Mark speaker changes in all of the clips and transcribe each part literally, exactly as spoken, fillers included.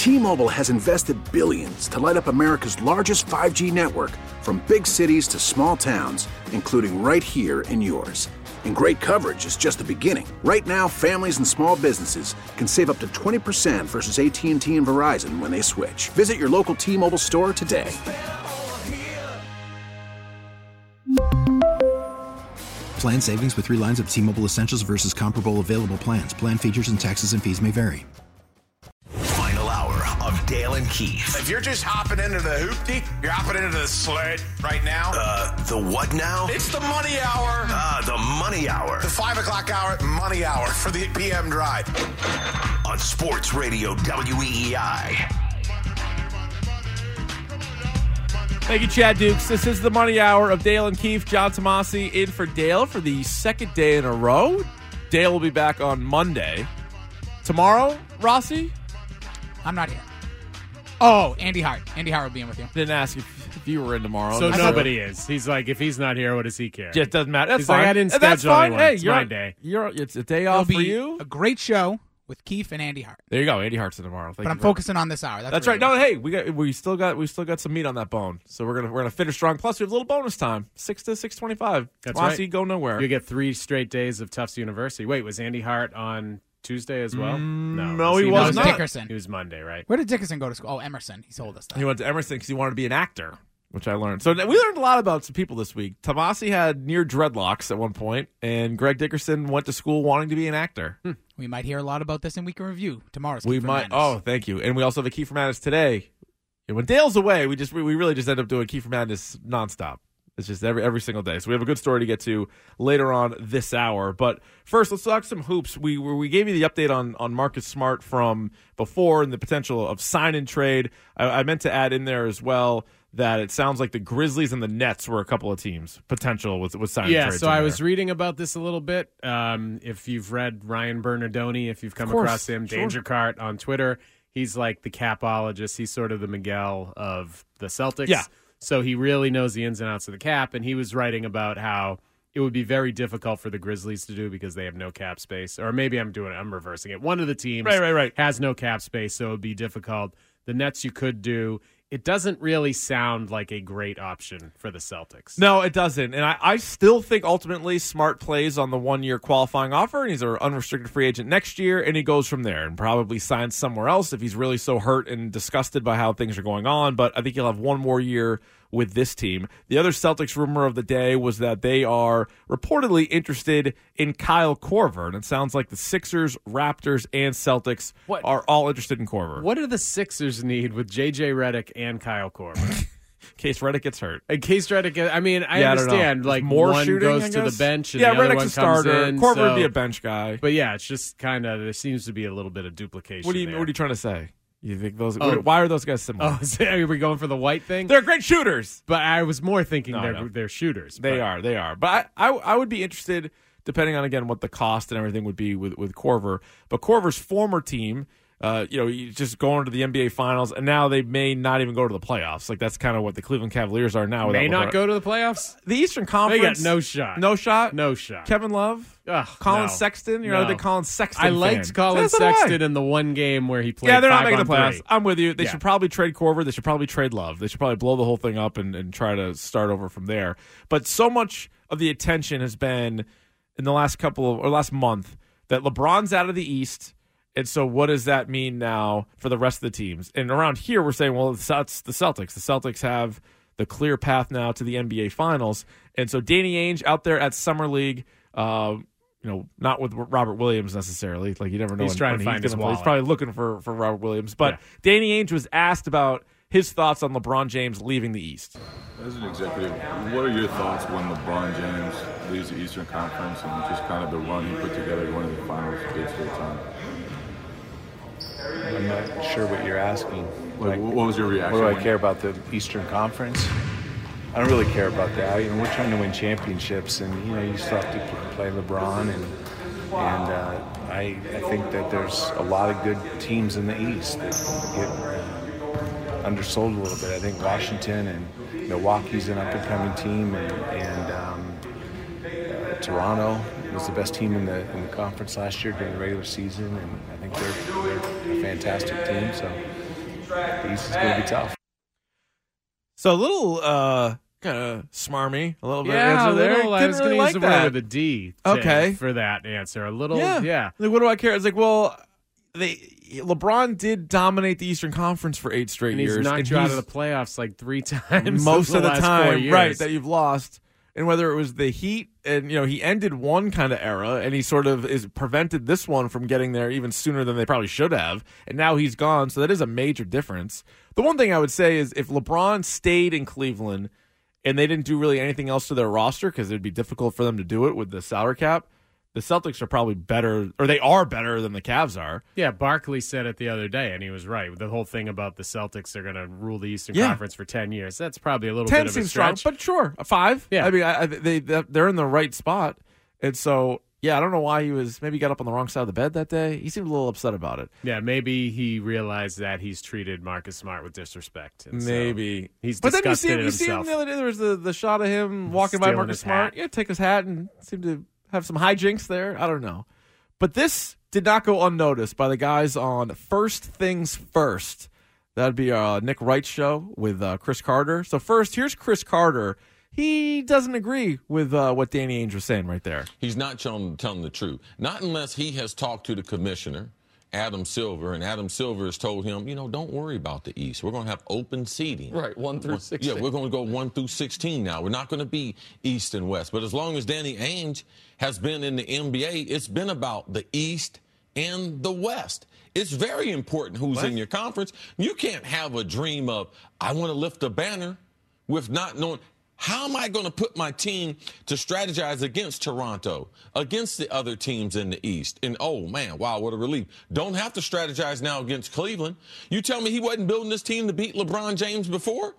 Speaker 1: T-Mobile has invested billions to light up America's largest five G network, from big cities to small towns, including right here in yours. And great coverage is just the beginning. Right now, families and small businesses can save up to twenty percent versus A T and T and Verizon when they switch. Visit your local T-Mobile store today.
Speaker 2: Plan savings with three lines of T-Mobile Essentials versus comparable available plans. Plan features and taxes and fees may vary.
Speaker 3: Final hour of Dale and Keith.
Speaker 4: If you're just hopping into the hoopty, you're hopping into the sled right now.
Speaker 3: Uh, the what now?
Speaker 4: It's the money hour.
Speaker 3: Ah, uh, the money hour.
Speaker 4: The five o'clock hour, money hour for the P M drive.
Speaker 3: On Sports Radio W E E I.
Speaker 5: Thank you, Chad Dukes. This is the Money Hour of Dale and Keith. John Tomasi in for Dale for the second day in a row. Dale will be back on Monday. Tomorrow, Rossi?
Speaker 6: I'm not here. Oh, Andy Hart. Andy Hart will be in with you.
Speaker 5: Didn't ask if, if you were in tomorrow.
Speaker 7: So nobody is. He's like, if he's not here, what does he care?
Speaker 5: Just doesn't matter. That's
Speaker 7: he's
Speaker 5: fine.
Speaker 7: Like, I didn't schedule
Speaker 5: That's fine.
Speaker 7: anyone.
Speaker 5: Hey,
Speaker 7: it's
Speaker 5: you're,
Speaker 7: my day.
Speaker 5: You're, it's a day
Speaker 6: It'll
Speaker 5: off
Speaker 6: be
Speaker 5: for you.
Speaker 6: A great show with Keith and Andy Hart.
Speaker 5: There you go. Andy Hart's in tomorrow. Thank
Speaker 6: but
Speaker 5: you
Speaker 6: I'm
Speaker 5: very
Speaker 6: focusing on this hour. That's,
Speaker 5: That's right. No, hey, we got we still got we still got some meat on that bone. So we're gonna we're gonna finish strong. Plus, we have a little bonus time, six to six twenty five.
Speaker 7: That's
Speaker 5: Tomasi,
Speaker 7: right.
Speaker 5: Go nowhere.
Speaker 7: You get three straight days of Tufts University. Wait, was Andy Hart on Tuesday as well?
Speaker 5: Mm,
Speaker 7: no,
Speaker 5: no, he
Speaker 6: was
Speaker 5: was
Speaker 6: not.
Speaker 5: not.
Speaker 6: Dickerson.
Speaker 7: He was Monday, right?
Speaker 6: Where did Dickerson go to school? Oh, Emerson. He told us that.
Speaker 5: He went to Emerson because he wanted to be an actor, which I learned. So we learned a lot about some people this week. Tomasi had near dreadlocks at one point, and Greg Dickerson went to school wanting to be an actor.
Speaker 6: Hmm. We might hear a lot about this in Week in Review. Tomorrow's
Speaker 5: We
Speaker 6: Kiefer
Speaker 5: might.
Speaker 6: Madness.
Speaker 5: Oh, thank you. And we also have a Kiefer Madness today. And when Dale's away, we just we, we really just end up doing Kiefer Madness nonstop. It's just every every single day. So we have a good story to get to later on this hour. But first, let's talk some hoops. We we gave you the update on, on Marcus Smart from before and the potential of sign and trade. I, I meant to add in there as well that it sounds like the Grizzlies and the Nets were a couple of teams potential with with sign
Speaker 7: yeah,
Speaker 5: and trades.
Speaker 7: so I
Speaker 5: there.
Speaker 7: was reading about this a little bit. Um, if you've read Ryan Bernardoni, if you've come
Speaker 5: course,
Speaker 7: across him,
Speaker 5: sure.
Speaker 7: Danger Cart on Twitter, he's like the capologist. He's sort of the Miguel of the Celtics.
Speaker 5: Yeah.
Speaker 7: So he really knows the ins and outs of the cap, and he was writing about how it would be very difficult for the Grizzlies to do because they have no cap space. Or maybe I'm doing it, I'm reversing it. One of the teams
Speaker 5: Right, right, right.
Speaker 7: has no cap space, so it would be difficult. The Nets you could do. It doesn't really sound like a great option for the Celtics.
Speaker 5: No, it doesn't. And I, I still think ultimately Smart plays on the one-year qualifying offer, and he's an unrestricted free agent next year, and he goes from there and probably signs somewhere else if he's really so hurt and disgusted by how things are going on. But I think he'll have one more year with this team. The other Celtics rumor of the day was that they are reportedly interested in Kyle Korver, and it sounds like the Sixers, Raptors, and Celtics
Speaker 7: What?
Speaker 5: are all interested in Korver.
Speaker 7: What do the Sixers need with J J Redick and Kyle Korver?
Speaker 5: In case Redick gets hurt.
Speaker 7: In case Redick, I mean, I
Speaker 5: Yeah, I don't
Speaker 7: understand.
Speaker 5: know.
Speaker 7: like
Speaker 5: more
Speaker 7: one
Speaker 5: shooting,
Speaker 7: goes
Speaker 5: I
Speaker 7: to the
Speaker 5: guess?
Speaker 7: bench, and
Speaker 5: yeah,
Speaker 7: the other
Speaker 5: Redick's
Speaker 7: one
Speaker 5: a starter.
Speaker 7: comes in.
Speaker 5: Korver
Speaker 7: so,
Speaker 5: would be a bench guy.
Speaker 7: But yeah, it's just kind of there seems to be a little bit of duplication.
Speaker 5: What are you
Speaker 7: there.
Speaker 5: What are you trying to say? You think those?
Speaker 7: Oh.
Speaker 5: Why are those guys similar?
Speaker 7: Oh, so are we going for the white thing?
Speaker 5: They're great shooters.
Speaker 7: But I was more thinking
Speaker 5: No,
Speaker 7: they're
Speaker 5: no.
Speaker 7: they're shooters.
Speaker 5: They
Speaker 7: but-
Speaker 5: are. They are. But I, I, I would be interested, depending on again what the cost and everything would be with with Korver. But Korver's former team, uh, you know, he's just going to the N B A Finals, and now they may not even go to the playoffs. Like that's kind of what the Cleveland Cavaliers are now.
Speaker 7: May
Speaker 5: without
Speaker 7: not
Speaker 5: LeBron.
Speaker 7: go to the playoffs.
Speaker 5: The Eastern
Speaker 7: They
Speaker 5: Conference.
Speaker 7: got no shot.
Speaker 5: No shot.
Speaker 7: No shot.
Speaker 5: Kevin Love.
Speaker 7: Ugh,
Speaker 5: Colin
Speaker 7: no.
Speaker 5: Sexton. You're
Speaker 7: No.
Speaker 5: a big Colin Sexton.
Speaker 7: I liked
Speaker 5: fan.
Speaker 7: Colin
Speaker 5: So do I.
Speaker 7: Sexton in the one game where he played.
Speaker 5: Yeah, they're not
Speaker 7: five
Speaker 5: making the
Speaker 7: on
Speaker 5: playoffs.
Speaker 7: three.
Speaker 5: I'm with you. They
Speaker 7: Yeah.
Speaker 5: should probably trade Korver. They should probably trade Love. They should probably blow the whole thing up and, and try to start over from there. But so much of the attention has been in the last couple of or last month that LeBron's out of the East. And so what does that mean now for the rest of the teams? And around here we're saying, well, it's the Celtics. The Celtics have the clear path now to the N B A Finals. And so Danny Ainge out there at Summer League, uh, you know, not with Robert Williams necessarily. Like you never know.
Speaker 7: He's
Speaker 5: when,
Speaker 7: trying
Speaker 5: when
Speaker 7: to find
Speaker 5: he's
Speaker 7: his
Speaker 5: gonna play. He's
Speaker 7: wallet.
Speaker 5: probably looking for, for Robert Williams. But
Speaker 7: Yeah.
Speaker 5: Danny Ainge was asked about his thoughts on LeBron James leaving the East.
Speaker 8: As an executive, what are your thoughts when LeBron James leaves the Eastern Conference and just kind of the run he put together going to the finals eight straight time?
Speaker 9: I'm not sure what you're asking.
Speaker 8: Like, what was your reaction?
Speaker 9: What do I
Speaker 8: when-
Speaker 9: care about the Eastern Conference? I don't really care about that. You know, we're trying to win championships, and you know, you still have to play LeBron, and and uh, I I think that there's a lot of good teams in the East that get uh, undersold a little bit. I think Washington and Milwaukee's an up and coming team, and and um, uh, Toronto was the best team in the in the conference last year during the regular season, and I think they're, they're a fantastic team. So the East is going to be tough.
Speaker 5: So a little uh, kind of smarmy, a little bit
Speaker 7: Yeah,
Speaker 5: answer
Speaker 7: a
Speaker 5: there.
Speaker 7: little. I
Speaker 5: Didn't
Speaker 7: was
Speaker 5: really
Speaker 7: going to
Speaker 5: like
Speaker 7: use the
Speaker 5: that.
Speaker 7: word with a D. to-
Speaker 5: Okay.
Speaker 7: For that answer, a little.
Speaker 5: Yeah.
Speaker 7: Yeah.
Speaker 5: Like, what do I care? It's like, well, they LeBron did dominate the Eastern Conference for eight straight
Speaker 7: And he's
Speaker 5: years.
Speaker 7: knocked
Speaker 5: and
Speaker 7: you out
Speaker 5: he's-
Speaker 7: of the playoffs like three times.
Speaker 5: most
Speaker 7: in
Speaker 5: of the
Speaker 7: last four
Speaker 5: time,
Speaker 7: years.
Speaker 5: right, that you've lost. And whether it was the Heat, and you know, he ended one kind of era, and he sort of is prevented this one from getting there even sooner than they probably should have. And now he's gone, so that is a major difference. The one thing I would say is if LeBron stayed in Cleveland and they didn't do really anything else to their roster because it'd be difficult for them to do it with the salary cap, the Celtics are probably better, or they are better than the Cavs are.
Speaker 7: Yeah, Barkley said it the other day, and he was right. The whole thing about the Celtics are going to rule the Eastern
Speaker 5: Yeah.
Speaker 7: Conference for ten years. That's probably a little
Speaker 5: Ten
Speaker 7: bit of a
Speaker 5: seems strong,
Speaker 7: stretch.
Speaker 5: but sure, a five.
Speaker 7: Yeah.
Speaker 5: I mean, I, I, they they're in the right spot, and so yeah, I don't know why he was maybe got up on the wrong side of the bed that day. He seemed a little upset about it.
Speaker 7: Yeah, maybe he realized that he's treated Marcus Smart with disrespect. And so
Speaker 5: Maybe
Speaker 7: he's
Speaker 5: but then you
Speaker 7: disgusted
Speaker 5: see him,
Speaker 7: in
Speaker 5: you see him
Speaker 7: himself.
Speaker 5: the other day. There was the, the shot of him walking by
Speaker 7: Stealing
Speaker 5: Marcus
Speaker 7: his
Speaker 5: Smart.
Speaker 7: hat.
Speaker 5: Yeah, take his hat and seemed to have some hijinks there. I don't know, but this did not go unnoticed by the guys on First Things First. That'd be uh, Nick Wright's show with uh, Chris Carter. So first, here's Chris Carter. He doesn't agree with uh, what Danny Ainge was saying right there.
Speaker 10: He's not telling, telling the truth. Not unless he has talked to the commissioner, Adam Silver, and Adam Silver has told him, you know, don't worry about the East. We're going to have open seeding.
Speaker 11: Right, one through sixteen.
Speaker 10: Yeah, we're going to go one through sixteen now. We're not going to be East and West. But as long as Danny Ainge has been in the N B A, it's been about the East and the West. It's very important who's
Speaker 5: What?
Speaker 10: in your conference. You can't have a dream of, I want to lift a banner with not knowing. How am I going to put my team to strategize against Toronto, against the other teams in the East? And, oh, man, wow, what a relief. Don't have to strategize now against Cleveland. You tell me he wasn't building this team to beat LeBron James before?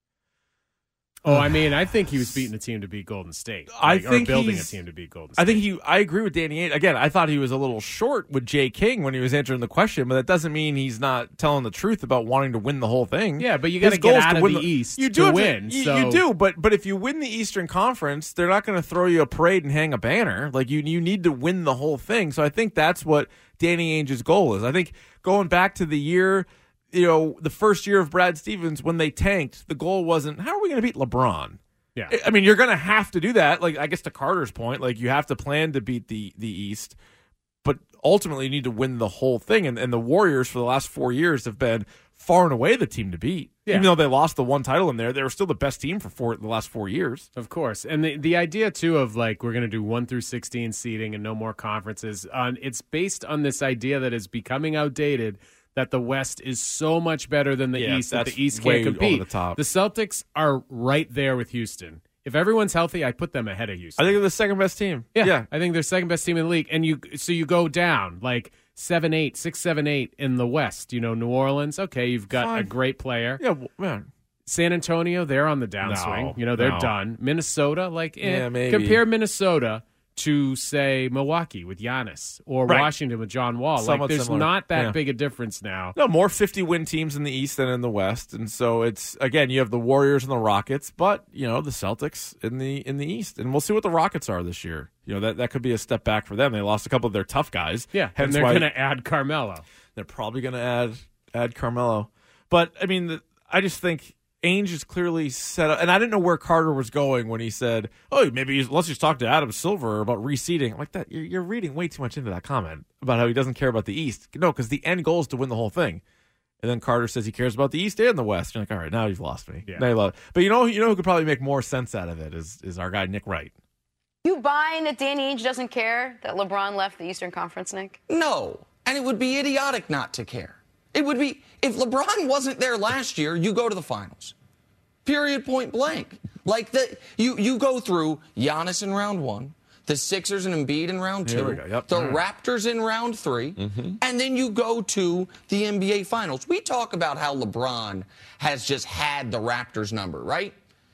Speaker 7: Oh, I mean, I think he was beating a team to beat Golden State.
Speaker 5: I
Speaker 7: Like,
Speaker 5: think
Speaker 7: or building a
Speaker 5: he's-
Speaker 7: team to beat Golden State.
Speaker 5: I think he. I agree with Danny Ainge. Again, I thought he was a little short with Jay King when he was answering the question, but that doesn't mean he's not telling the truth about wanting to win the whole thing.
Speaker 7: Yeah, but you
Speaker 5: His
Speaker 7: gotta
Speaker 5: goal
Speaker 7: get
Speaker 5: is
Speaker 7: out
Speaker 5: to
Speaker 7: of
Speaker 5: win
Speaker 7: the East
Speaker 5: you
Speaker 7: to
Speaker 5: do have
Speaker 7: win,
Speaker 5: You,
Speaker 7: so-
Speaker 5: you do, but but if you win the Eastern Conference, they're not going to throw you a parade and hang a banner. Like you, you need to win the whole thing. So I think that's what Danny Ainge's goal is. I think going back to the year. You know, the first year of Brad Stevens when they tanked, the goal wasn't how are we going to beat LeBron.
Speaker 7: Yeah.
Speaker 5: I mean, you're going to have to do that. Like, I guess to Carter's point, like you have to plan to beat the the East, but ultimately you need to win the whole thing. And, and the Warriors for the last four years have been far and away the team to beat.
Speaker 7: Yeah.
Speaker 5: Even though they lost the one title in there, they were still the best team for four, the last four years.
Speaker 7: Of course. And the, the idea, too, of like we're going to do one through sixteen seeding and no more conferences, on it's based on this idea that is becoming outdated that the West is so much better than the
Speaker 5: Yeah,
Speaker 7: East that
Speaker 5: that's
Speaker 7: the East
Speaker 5: way
Speaker 7: can't compete.
Speaker 5: over the top.
Speaker 7: The Celtics are right there with Houston. If everyone's healthy, I put them ahead of Houston.
Speaker 5: I think they're the second best team.
Speaker 7: Yeah,
Speaker 5: yeah.
Speaker 7: I think they're second best team in the league. And you, so you go down like seven, eight, six, seven, eight in the West. You know, New Orleans. Okay, you've got
Speaker 5: Fine.
Speaker 7: a great player.
Speaker 5: Yeah, well, man.
Speaker 7: San Antonio, they're on the downswing.
Speaker 5: No,
Speaker 7: you know, they're
Speaker 5: no.
Speaker 7: done. Minnesota, like, eh.
Speaker 5: Yeah, maybe.
Speaker 7: Compare Minnesota to, say, Milwaukee with Giannis or
Speaker 5: Right.
Speaker 7: Washington with John Wall.
Speaker 5: Somewhat
Speaker 7: like, there's
Speaker 5: similar.
Speaker 7: not that
Speaker 5: Yeah.
Speaker 7: big a difference now.
Speaker 5: No, more fifty-win teams in the East than in the West, and so it's again you have the Warriors and the Rockets, but you know the Celtics in the in the East, and we'll see what the Rockets are this year. You know that that could be a step back for them. They lost a couple of their tough guys.
Speaker 7: Yeah, and
Speaker 5: hence
Speaker 7: they're
Speaker 5: why
Speaker 7: going to add Carmelo.
Speaker 5: they're probably going to add add Carmelo. But I mean, the, I just think Ainge is clearly set up, and I didn't know where Carter was going when he said, "Oh, maybe he's, let's just talk to Adam Silver about reseeding." Like that, you're, you're reading way too much into that comment about how he doesn't care about the East. No, because the end goal is to win the whole thing. And then Carter says he cares about the East and the West. You're like, all right, now you've lost me.
Speaker 7: Yeah.
Speaker 5: Now you love it. But you know, you know who could probably make more sense out of it is is our guy Nick Wright.
Speaker 12: You buying that Danny Ainge doesn't care that LeBron left the Eastern Conference, Nick?
Speaker 11: No, and it would be idiotic not to care. It would be, if LeBron wasn't there last year, you go to the finals. Period, point blank. Like, the you, you go through Giannis in round one, the Sixers and Embiid in round
Speaker 5: Here
Speaker 11: two,
Speaker 5: we go, yep.
Speaker 11: the
Speaker 5: All right.
Speaker 11: Raptors in round three, and then you go to the N B A Finals. We talk about how LeBron has just had the Raptors number, right?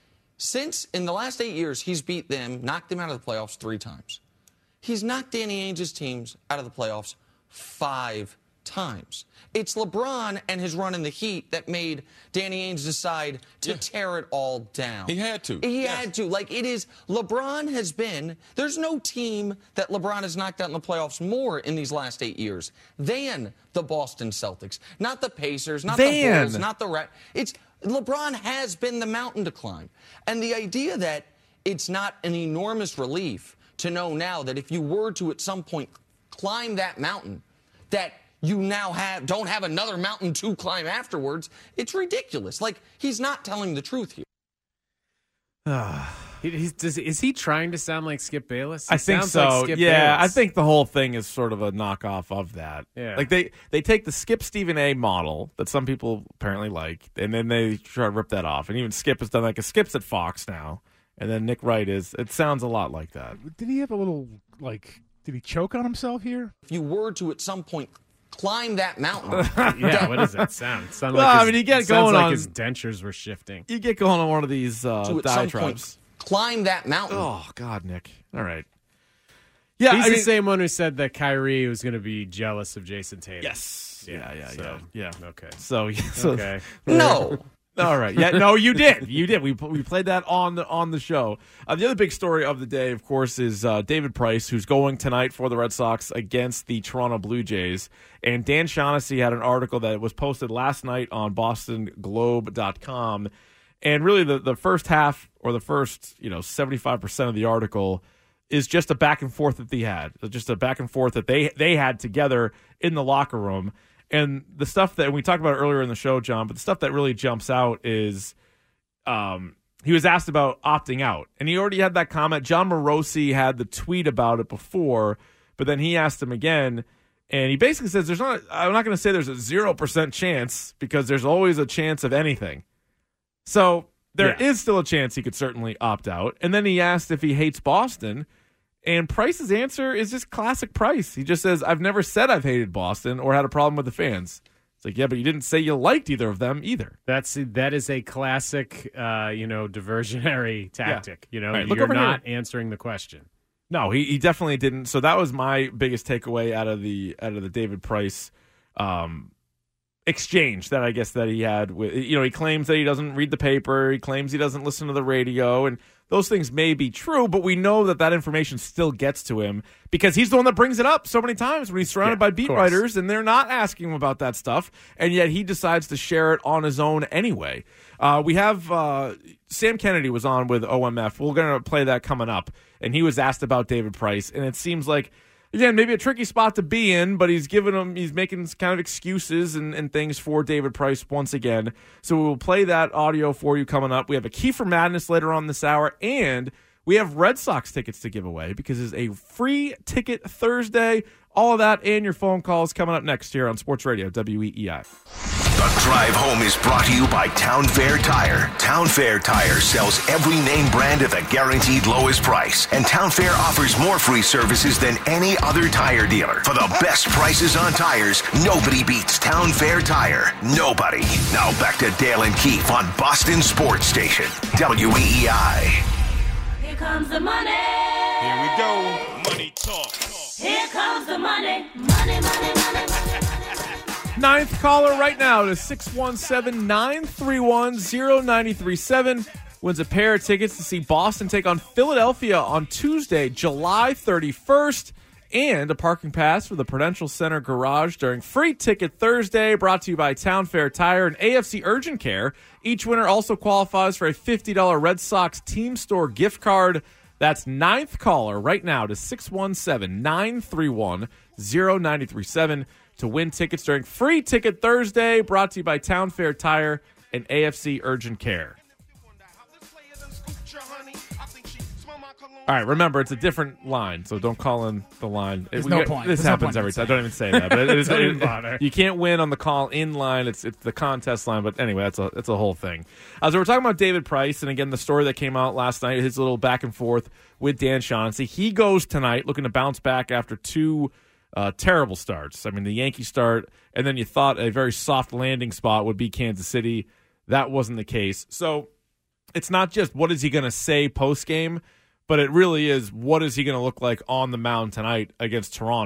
Speaker 11: Since, in the last eight years, he's beat them, knocked them out of the playoffs three times. He's knocked Danny Ainge's teams out of the playoffs five times. It's LeBron and his run in the Heat that made Danny Ainge decide to yeah. tear it all down.
Speaker 10: He had to.
Speaker 11: He
Speaker 10: yes.
Speaker 11: had to. Like, it is, LeBron has been, there's no team that LeBron has knocked out in the playoffs more in these last eight years than the Boston Celtics. Not the Pacers, not
Speaker 5: Van.
Speaker 11: the Bulls, not the Rat. It's, LeBron has been the mountain to climb. And the idea that it's not an enormous relief to know now that if you were to at some point climb that mountain, that you now have don't have another mountain to climb afterwards, it's ridiculous. Like, he's not telling the truth here.
Speaker 7: he, he's, does, is he trying to sound like Skip Bayless? He
Speaker 5: I think
Speaker 7: sounds
Speaker 5: so.
Speaker 7: Like Skip
Speaker 5: yeah,
Speaker 7: Bayless.
Speaker 5: I think the whole thing is sort of a knockoff of that.
Speaker 7: Yeah.
Speaker 5: Like they, they take the Skip Stephen A model that some people apparently like, and then they try to rip that off. And even Skip has done like a Skip's at Fox now, and then Nick Wright is. It sounds a lot like that.
Speaker 13: Did he have a little like? Did he choke on himself here?
Speaker 11: If you were to at some point climb that mountain.
Speaker 7: yeah, what does that sound? It sounded
Speaker 5: well,
Speaker 7: like his,
Speaker 5: I mean, you get
Speaker 7: it
Speaker 5: going
Speaker 7: sounds like
Speaker 5: on,
Speaker 7: his dentures were shifting.
Speaker 5: You get going on one of these uh,
Speaker 11: to at
Speaker 5: diatribes.
Speaker 11: some point climb that mountain.
Speaker 5: Oh, God, Nick. All right. Yeah,
Speaker 7: He's
Speaker 5: I
Speaker 7: the
Speaker 5: mean,
Speaker 7: same one who said that Kyrie was going to be jealous of Jason Tatum.
Speaker 5: Yes. Yeah, yeah,
Speaker 7: so,
Speaker 5: yeah. yeah.
Speaker 7: Okay.
Speaker 5: So, so
Speaker 7: okay.
Speaker 11: No.
Speaker 5: All right. Yeah. No, you did. You did. We we played that on the on the show. Uh, the other big story of the day, of course, is uh, David Price, who's going tonight for the Red Sox against the Toronto Blue Jays. And Dan Shaughnessy had an article that was posted last night on Boston Globe dot com. And really, the, the first half or the first, you know, seventy-five percent of the article is just a back and forth that they had, just a back and forth that they they had together in the locker room. And the stuff that we talked about earlier in the show, John, but the stuff that really jumps out is um, he was asked about opting out. And he already had that comment. John Morosi had the tweet about it before, but then he asked him again. And he basically says, "There's not, I'm not going to say there's a zero percent chance because there's always a chance of anything." So there
Speaker 7: yeah.
Speaker 5: is still a chance he could certainly opt out. And then he asked if he hates Boston. And Price's answer is just classic Price. He just says, "I've never said I've hated Boston or had a problem with the fans." It's like, yeah, but you didn't say you liked either of them either.
Speaker 7: That's that is a classic, uh, you know, diversionary tactic.
Speaker 5: Yeah.
Speaker 7: You know,
Speaker 5: right,
Speaker 7: you're not here. answering the question.
Speaker 5: No, he, he definitely didn't. So that was my biggest takeaway out of the out of the David Price um, exchange that I guess that he had with. You know, he claims that he doesn't read the paper. He claims he doesn't listen to the radio, and those things may be true, but we know that that information still gets to him because he's the one that brings it up so many times when he's surrounded
Speaker 7: yeah,
Speaker 5: by beat writers and they're not asking him about that stuff, and yet he decides to share it on his own anyway. Uh, we have uh, Sam Kennedy was on with O M F. We're going to play that coming up, and he was asked about David Price, and it seems like, again, maybe a tricky spot to be in, but he's giving him, he's making kind of excuses and, and things for David Price once again. So we will play that audio for you coming up. We have a key for madness later on this hour, and we have Red Sox tickets to give away because it's a free ticket Thursday. All of that and your phone calls coming up next here on Sports Radio W E E I.
Speaker 3: The Drive Home is brought to you by Town Fair Tire. Town Fair Tire sells every name brand at the guaranteed lowest price. And Town Fair offers more free services than any other tire dealer. For the best prices on tires, nobody beats Town Fair Tire. Nobody. Now back to Dale and Keefe on Boston Sports Station, W E E I.
Speaker 14: Here comes the money.
Speaker 4: Here we go. Money talk.
Speaker 14: Here comes the money. Money, money, money, money.
Speaker 5: Ninth caller right now to six one seven, nine three one, zero nine three seven wins a pair of tickets to see Boston take on Philadelphia on Tuesday, July thirty-first, and a parking pass for the Prudential Center Garage during Free Ticket Thursday, brought to you by Town Fair Tire and A F C Urgent Care. Each winner also qualifies for a fifty dollars Red Sox Team Store gift card. That's ninth caller right now to six one seven, nine three one, zero nine three seven to win tickets during Free Ticket Thursday, brought to you by Town Fair Tire and A F C Urgent Care. All right, remember, it's a different line, so don't call in the line.
Speaker 6: There's
Speaker 5: it,
Speaker 6: no
Speaker 5: get,
Speaker 6: point.
Speaker 5: This
Speaker 6: There's
Speaker 5: happens
Speaker 6: no
Speaker 5: every
Speaker 6: point
Speaker 5: time. Don't even say that. But it, it is,
Speaker 7: Don't
Speaker 5: it,
Speaker 7: even bother.
Speaker 5: You can't win on the call-in line. It's it's the contest line. But anyway, that's a, it's a whole thing. Uh, so we're talking about David Price, and again, the story that came out last night, his little back and forth with Dan Shaughnessy. He goes tonight looking to bounce back after two uh, terrible starts. I mean, the Yankee start, and then you thought a very soft landing spot would be Kansas City. That wasn't the case. So it's not just what is he going to say post-game, but it really is what is he going to look like on the mound tonight against Toronto.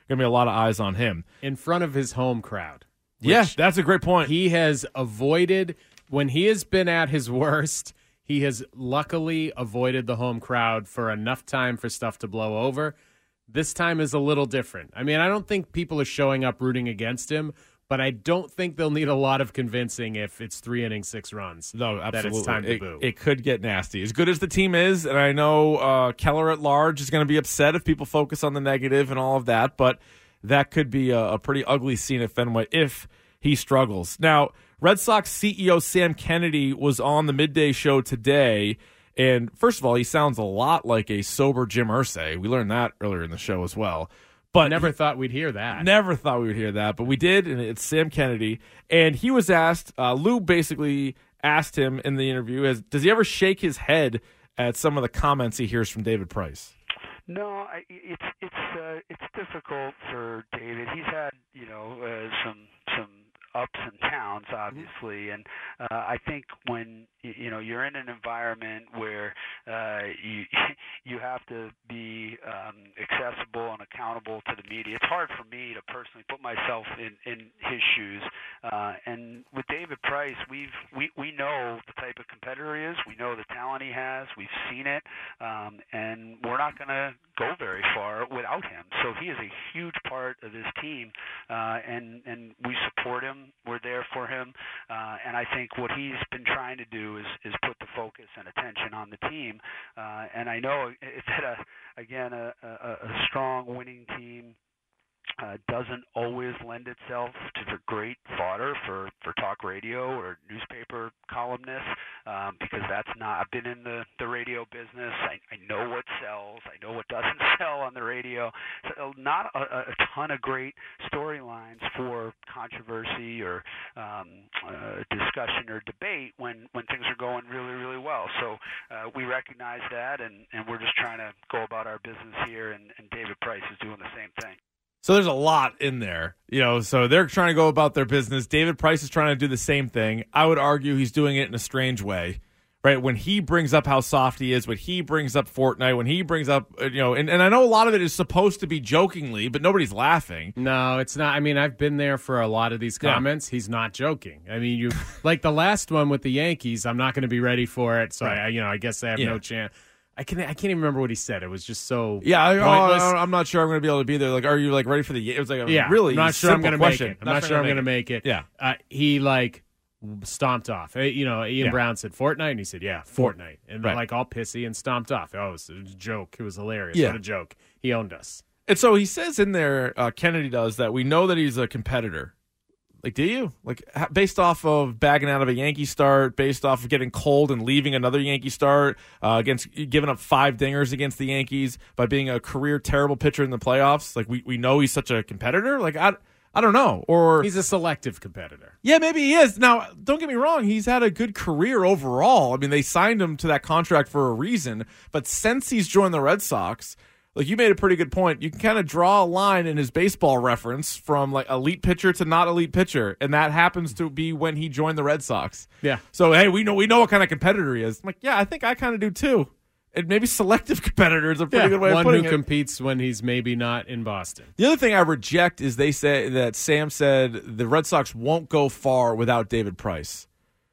Speaker 5: going to be a lot of eyes on him.
Speaker 7: In front of his home crowd.
Speaker 5: Yeah, that's a great point.
Speaker 7: He has avoided, when he has been at his worst, he has luckily avoided the home crowd for enough time for stuff to blow over. This time is a little different. I mean, I don't think people are showing up rooting against him, but I don't think they'll need a lot of convincing if it's three innings, six runs.
Speaker 5: No, absolutely.
Speaker 7: That it's time to
Speaker 5: it,
Speaker 7: boo.
Speaker 5: It could get nasty. As good as the team is, and I know uh, Keller at large is going to be upset if people focus on the negative and all of that, but that could be a, a pretty ugly scene at Fenway if he struggles. Now, Red Sox C E O Sam Kennedy was on the midday show today, and first of all, he sounds a lot like a sober Jim Irsay. We learned that earlier in the show as well. But
Speaker 7: never thought we'd hear that.
Speaker 5: Never thought we would hear that, but we did, and it's Sam Kennedy. And he was asked, uh, Lou basically asked him in the interview, as, does he ever shake his head at some of the comments he hears from David Price?
Speaker 15: No, I, it's it's uh, it's difficult for David. He's had you know uh, some some ups and downs, obviously, and uh, I think when you know you're in an environment where uh, you you have to be um, accessible and accountable to the media, it's hard for me to personally put myself in, in his shoes. Uh, and with David Price, we've we, we know the type of competitor he is. We know the talent he has. We've seen it, um, and we're not going to go very far without him. So he is a huge part of this team, uh, and and we support him. We're there for him, uh, and I think what he's been trying to do is, is put the focus and attention on the team. Uh, and I know it's at a again a, a, a strong winning team. Uh, doesn't always lend itself to for great fodder for, for talk radio or newspaper columnists um, because that's not. I've been in the, the radio business. I, I know what sells. I know what doesn't sell on the radio. So not a, a ton of great storylines for controversy or um, uh, discussion or debate when, when things are going really, really well. So uh, we recognize that, and, and we're just trying to go about our business here, and, and David Price is doing the same thing.
Speaker 5: So there's a lot in there, you know, so they're trying to go about their business. David Price is trying to do the same thing. I would argue he's doing it in a strange way, right? When he brings up how soft he is, when he brings up Fortnite, when he brings up, you know, and, and I know a lot of it is supposed to be jokingly, but nobody's laughing.
Speaker 7: No, it's not. I mean, I've been there for a lot of these comments. Yeah. He's not joking. I mean, you like the last one with the Yankees, I'm not going to be ready for it. So, right. I, you know, I guess I have yeah. no chance. I can I can't even remember what he said. It was just so
Speaker 5: yeah. I,
Speaker 7: pointless.
Speaker 5: I, I'm not sure I'm going to be able to be there. Like, are you like ready for the? It was like a
Speaker 7: yeah,
Speaker 5: really
Speaker 7: I'm not sure I'm going to make it. I'm not, not sure I'm going to make it.
Speaker 5: Yeah.
Speaker 7: Uh, he like stomped off. You know, Ian yeah. Brown said Fortnite, and he said yeah, Fortnite, and right. like all pissy and stomped off. Oh, it was a joke. It was hilarious.
Speaker 5: Yeah.
Speaker 7: What a joke. He owned us.
Speaker 5: And so he says in there, uh, Kennedy does that. We know that he's a competitor. Like, do you? Like, based off of bagging out of a Yankee start, based off of getting cold and leaving another Yankee start, uh, against giving up five dingers against the Yankees by being a career terrible pitcher in the playoffs. Like, we, we know he's such a competitor. Like, I, I don't know. Or
Speaker 7: he's a selective competitor.
Speaker 5: Yeah, maybe he is. Now, don't get me wrong. He's had a good career overall. I mean, they signed him to that contract for a reason. But since he's joined the Red Sox, like, you made a pretty good point. You can kind of draw a line in his baseball reference from, like, elite pitcher to not elite pitcher, and that happens to be when he joined the Red Sox.
Speaker 7: Yeah.
Speaker 5: So, hey, we know we know what kind of competitor he is. I'm like, yeah, I think I kind of do too. And maybe selective competitor is a pretty
Speaker 7: yeah,
Speaker 5: good way
Speaker 7: of
Speaker 5: putting it.
Speaker 7: One who competes when he's maybe not in Boston.
Speaker 5: The other thing I reject is they say that Sam said the Red Sox won't go far without David Price.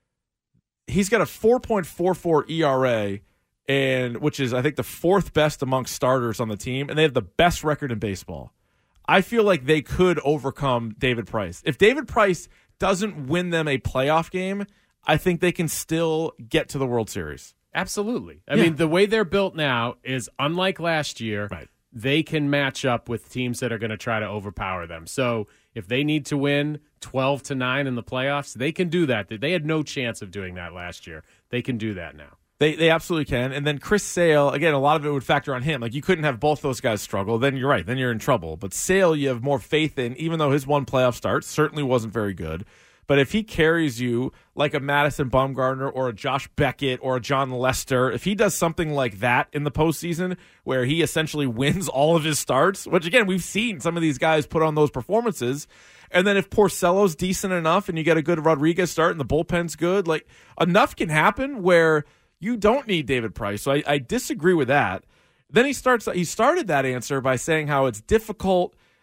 Speaker 5: He's got a four point four four E R A, and which is, I think, the fourth best amongst starters on the team, and they have the best record in baseball. I feel like they could overcome David Price. If David Price doesn't win them a playoff game, I think they can still get to the World Series.
Speaker 7: Absolutely. I
Speaker 5: Yeah.
Speaker 7: mean, the way they're built now is unlike last year.
Speaker 5: Right.
Speaker 7: They can match up with teams that are going to try to overpower them. So if they need to win twelve to nine in the playoffs, they can do that. They had no chance of doing that last year. They can do that now.
Speaker 5: They they absolutely can. And then Chris Sale, again, a lot of it would factor on him. Like, you couldn't have both those guys struggle. Then you're right. Then you're in trouble. But Sale, you have more faith in, even though his one playoff start certainly wasn't very good. But if he carries you like a Madison Bumgarner or a Josh Beckett or a John Lester, if he does something like that in the postseason where he essentially wins all of his starts, which, again, we've seen some of these guys put on those performances, and then if Porcello's decent enough and you get a good Rodriguez start and the bullpen's good, like, enough can happen where you don't need David Price. So I, I disagree with that. Then he starts. He started that answer by saying how it's difficult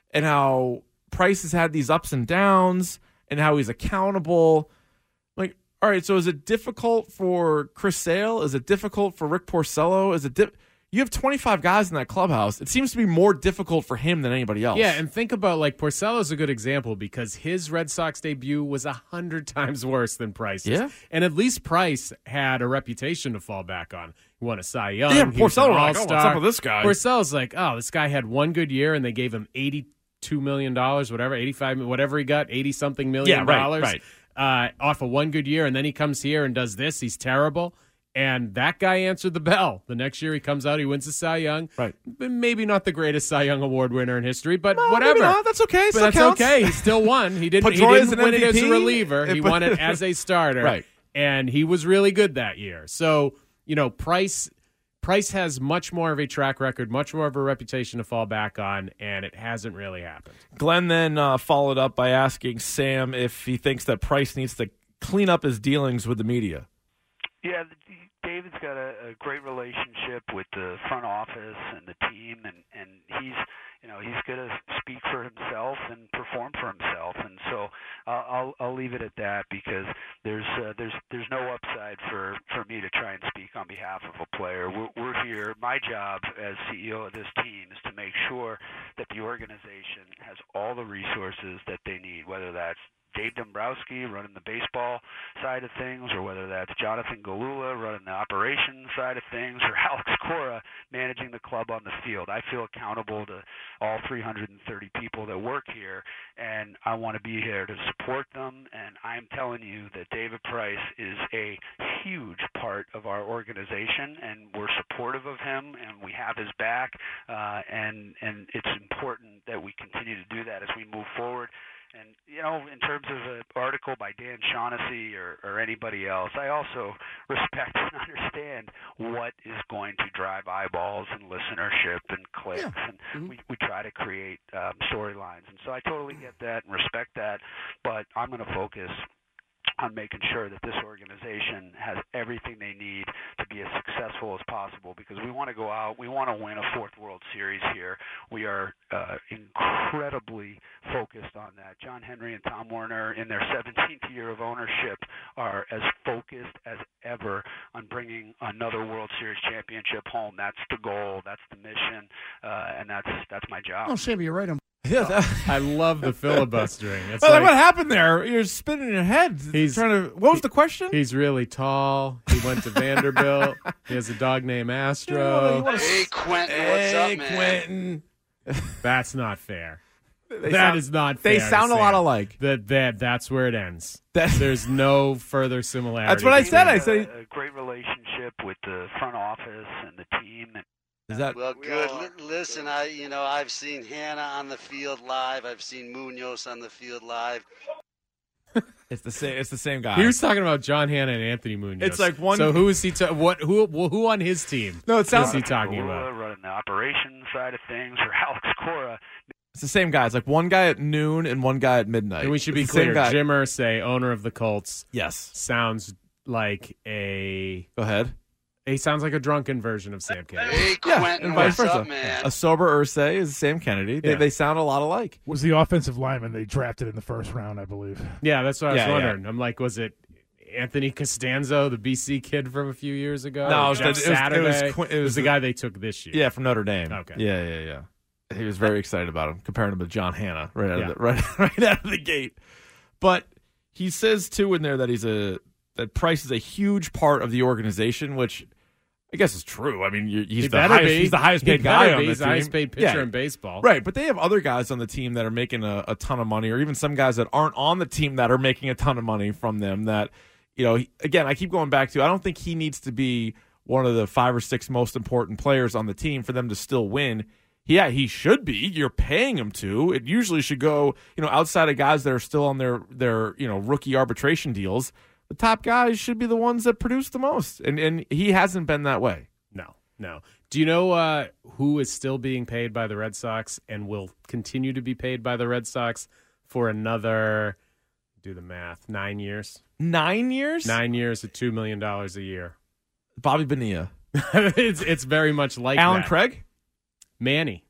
Speaker 5: and how Price has had these ups and downs and how he's accountable. Like, all right, so is it difficult for Chris Sale? Is it difficult for Rick Porcello? Is it di- You have twenty-five guys in that clubhouse. It seems to be more difficult for him than anybody else.
Speaker 7: Yeah, and think about, like, Porcello's a good example because his Red Sox debut was a hundred times worse than Price's.
Speaker 5: Yeah.
Speaker 7: And at least Price had a reputation to fall back on. He won a Cy Young.
Speaker 5: Yeah,
Speaker 7: He was an
Speaker 5: Porcello, like, oh,
Speaker 7: all-star.
Speaker 5: what's up with this guy?
Speaker 7: Porcello's like, oh, this guy had one good year, and they gave him eighty-two million dollars, whatever, eighty-five, whatever he got, eighty-something million
Speaker 5: Yeah, right,
Speaker 7: dollars
Speaker 5: right.
Speaker 7: Uh, off of one good year, and then he comes here and does this. He's terrible. And that guy answered the bell. The next year he comes out, he wins the Cy Young.
Speaker 5: Right.
Speaker 7: Maybe not the greatest Cy Young Award winner in history, but
Speaker 5: No,
Speaker 7: whatever.
Speaker 5: maybe not. That's okay.
Speaker 7: But
Speaker 5: Still
Speaker 7: that's
Speaker 5: counts.
Speaker 7: okay. He still won. He didn't, he
Speaker 5: Pedroia is
Speaker 7: didn't
Speaker 5: an
Speaker 7: win it as
Speaker 5: M V P.
Speaker 7: a reliever. He
Speaker 5: But-
Speaker 7: won it as a starter.
Speaker 5: Right.
Speaker 7: And he was really good that year. So, you know, Price Price has much more of a track record, much more of a reputation to fall back on, and it hasn't really happened.
Speaker 5: Glenn then uh, followed up by asking Sam if he thinks that Price needs to clean up his dealings with the media.
Speaker 15: Yeah, the- David's got a, a great relationship with the front office and the team, and and he's you know he's going to speak for himself and perform for himself, and so uh, I'll I'll leave it at that because there's uh, there's there's no upside for for me to try and speak on behalf of a player. We're, we're here. My job as C E O of this team is to make sure that the organization has all the resources that they need, whether that's Dave Dombrowski running the baseball side of things, or whether that's Jonathan Galula running the operations side of things, or Alex Cora managing the club on the field. I feel accountable to all three hundred thirty people that work here, and I want to be here to support them. And I'm telling you that David Price is a huge part of our organization, and we're supportive of him, and we have his back, uh, and and it's important that we continue to do that as we move forward. And, you know, in terms of an article by Dan Shaughnessy or, or anybody else, I also respect and understand what is going to drive eyeballs and listenership and clicks. Yeah. And mm-hmm. we, we try to create um, storylines. And so I totally get that and respect that, but I'm going to focus on making sure that this organization has everything they need to be as successful as possible, because we want to go out, we want to win a fourth World Series here. We are uh, incredibly focused on that. John Henry and Tom Werner, in their seventeenth year of ownership, are as focused as ever on bringing another World Series championship home. That's the goal, that's the mission, uh, and that's that's my job.
Speaker 16: Oh, Sammy, you're right. I'm
Speaker 5: Yeah, that,
Speaker 7: I love the filibustering. It's
Speaker 5: well,
Speaker 7: like,
Speaker 5: what happened there? You're spinning your head.
Speaker 7: He's
Speaker 5: trying to. What was the question?
Speaker 7: He's really tall. He went to Vanderbilt. He has a dog named Astro.
Speaker 17: Hey, Quentin, what's
Speaker 5: hey,
Speaker 17: up, man?
Speaker 5: Quentin.
Speaker 7: That's not fair.
Speaker 5: They
Speaker 7: That
Speaker 5: sound-
Speaker 7: is not fair.
Speaker 5: They
Speaker 7: to
Speaker 5: sound a
Speaker 7: Sam.
Speaker 5: lot alike.
Speaker 7: That that that's where it ends.
Speaker 5: That-
Speaker 7: There's no further similarity.
Speaker 5: That's what I said. I
Speaker 15: A,
Speaker 5: said.
Speaker 15: a great relationship with the front office and the team, and
Speaker 5: Is that?
Speaker 17: Well, good. L- listen, I you know I've seen Hannah on the field live. I've seen Munoz on the field live.
Speaker 5: It's the same. It's the same guy.
Speaker 7: He was talking about John Hanna and Anthony Munoz.
Speaker 5: It's like one-
Speaker 7: So who is he? Ta- what? Who? Well, who on his team?
Speaker 5: No, it sounds-
Speaker 7: is he talking
Speaker 15: Galula
Speaker 7: about?
Speaker 15: running the operations side of things, or Alex Cora.
Speaker 5: It's the same guy. It's like one guy at noon and one guy at midnight.
Speaker 7: And we should be
Speaker 5: It's the same
Speaker 7: clear.
Speaker 5: guy.
Speaker 7: Jim Irsay, owner of the Colts,
Speaker 5: Yes.
Speaker 7: sounds like a.
Speaker 5: Go ahead.
Speaker 7: He sounds like a drunken version of Sam Kennedy.
Speaker 17: Hey,
Speaker 5: Yeah,
Speaker 17: Quentin,
Speaker 5: and vice
Speaker 17: what's
Speaker 5: versa.
Speaker 17: up, man?
Speaker 5: A sober Irsay is Sam Kennedy. They,
Speaker 7: Yeah.
Speaker 5: they sound a lot alike.
Speaker 13: Was the offensive lineman they drafted in the first round, I believe.
Speaker 7: Yeah, that's what I was
Speaker 5: Yeah, yeah.
Speaker 7: wondering. I'm like, was it Anthony Costanzo, the B C kid from a few years ago?
Speaker 5: No,
Speaker 7: Or
Speaker 5: it was
Speaker 7: Jeff
Speaker 5: the- it was- it
Speaker 7: Saturday?
Speaker 5: was Qu- it
Speaker 7: It
Speaker 5: was
Speaker 7: was the
Speaker 5: the-
Speaker 7: guy they took this year.
Speaker 5: Yeah, from Notre Dame.
Speaker 7: Okay.
Speaker 5: Yeah, yeah, yeah. He was very excited about him, comparing him to John Hanna right out
Speaker 7: Yeah.
Speaker 5: of the, right, right out of the gate. But he says too in there that he's a that Price is a huge part of the organization, which I guess is true. I mean, you he's
Speaker 7: He
Speaker 5: the
Speaker 7: better
Speaker 5: highest,
Speaker 7: be.
Speaker 5: he's the highest
Speaker 7: He
Speaker 5: paid guy
Speaker 7: better
Speaker 5: on
Speaker 7: be.
Speaker 5: the
Speaker 7: He's the
Speaker 5: team.
Speaker 7: highest paid pitcher
Speaker 5: Yeah.
Speaker 7: in baseball.
Speaker 5: Right, but they have other guys on the team that are making a, a ton of money, or even some guys that aren't on the team that are making a ton of money from them. That, you know, he, again, I keep going back to, I don't think he needs to be one of the five or six most important players on the team for them to still win. Yeah, he should be. You're paying him to. It usually should go, you know, outside of guys that are still on their, their you know, rookie arbitration deals. The top guys should be the ones that produce the most. And and he hasn't been that way.
Speaker 7: No, no. Do you know uh, who is still being paid by the Red Sox and will continue to be paid by the Red Sox for another, do the math, nine years?
Speaker 5: Nine years?
Speaker 7: Nine years at two million dollars a year.
Speaker 5: Bobby Bonilla.
Speaker 7: it's it's very much like
Speaker 5: Alan
Speaker 7: that.
Speaker 5: Craig?
Speaker 7: Manny.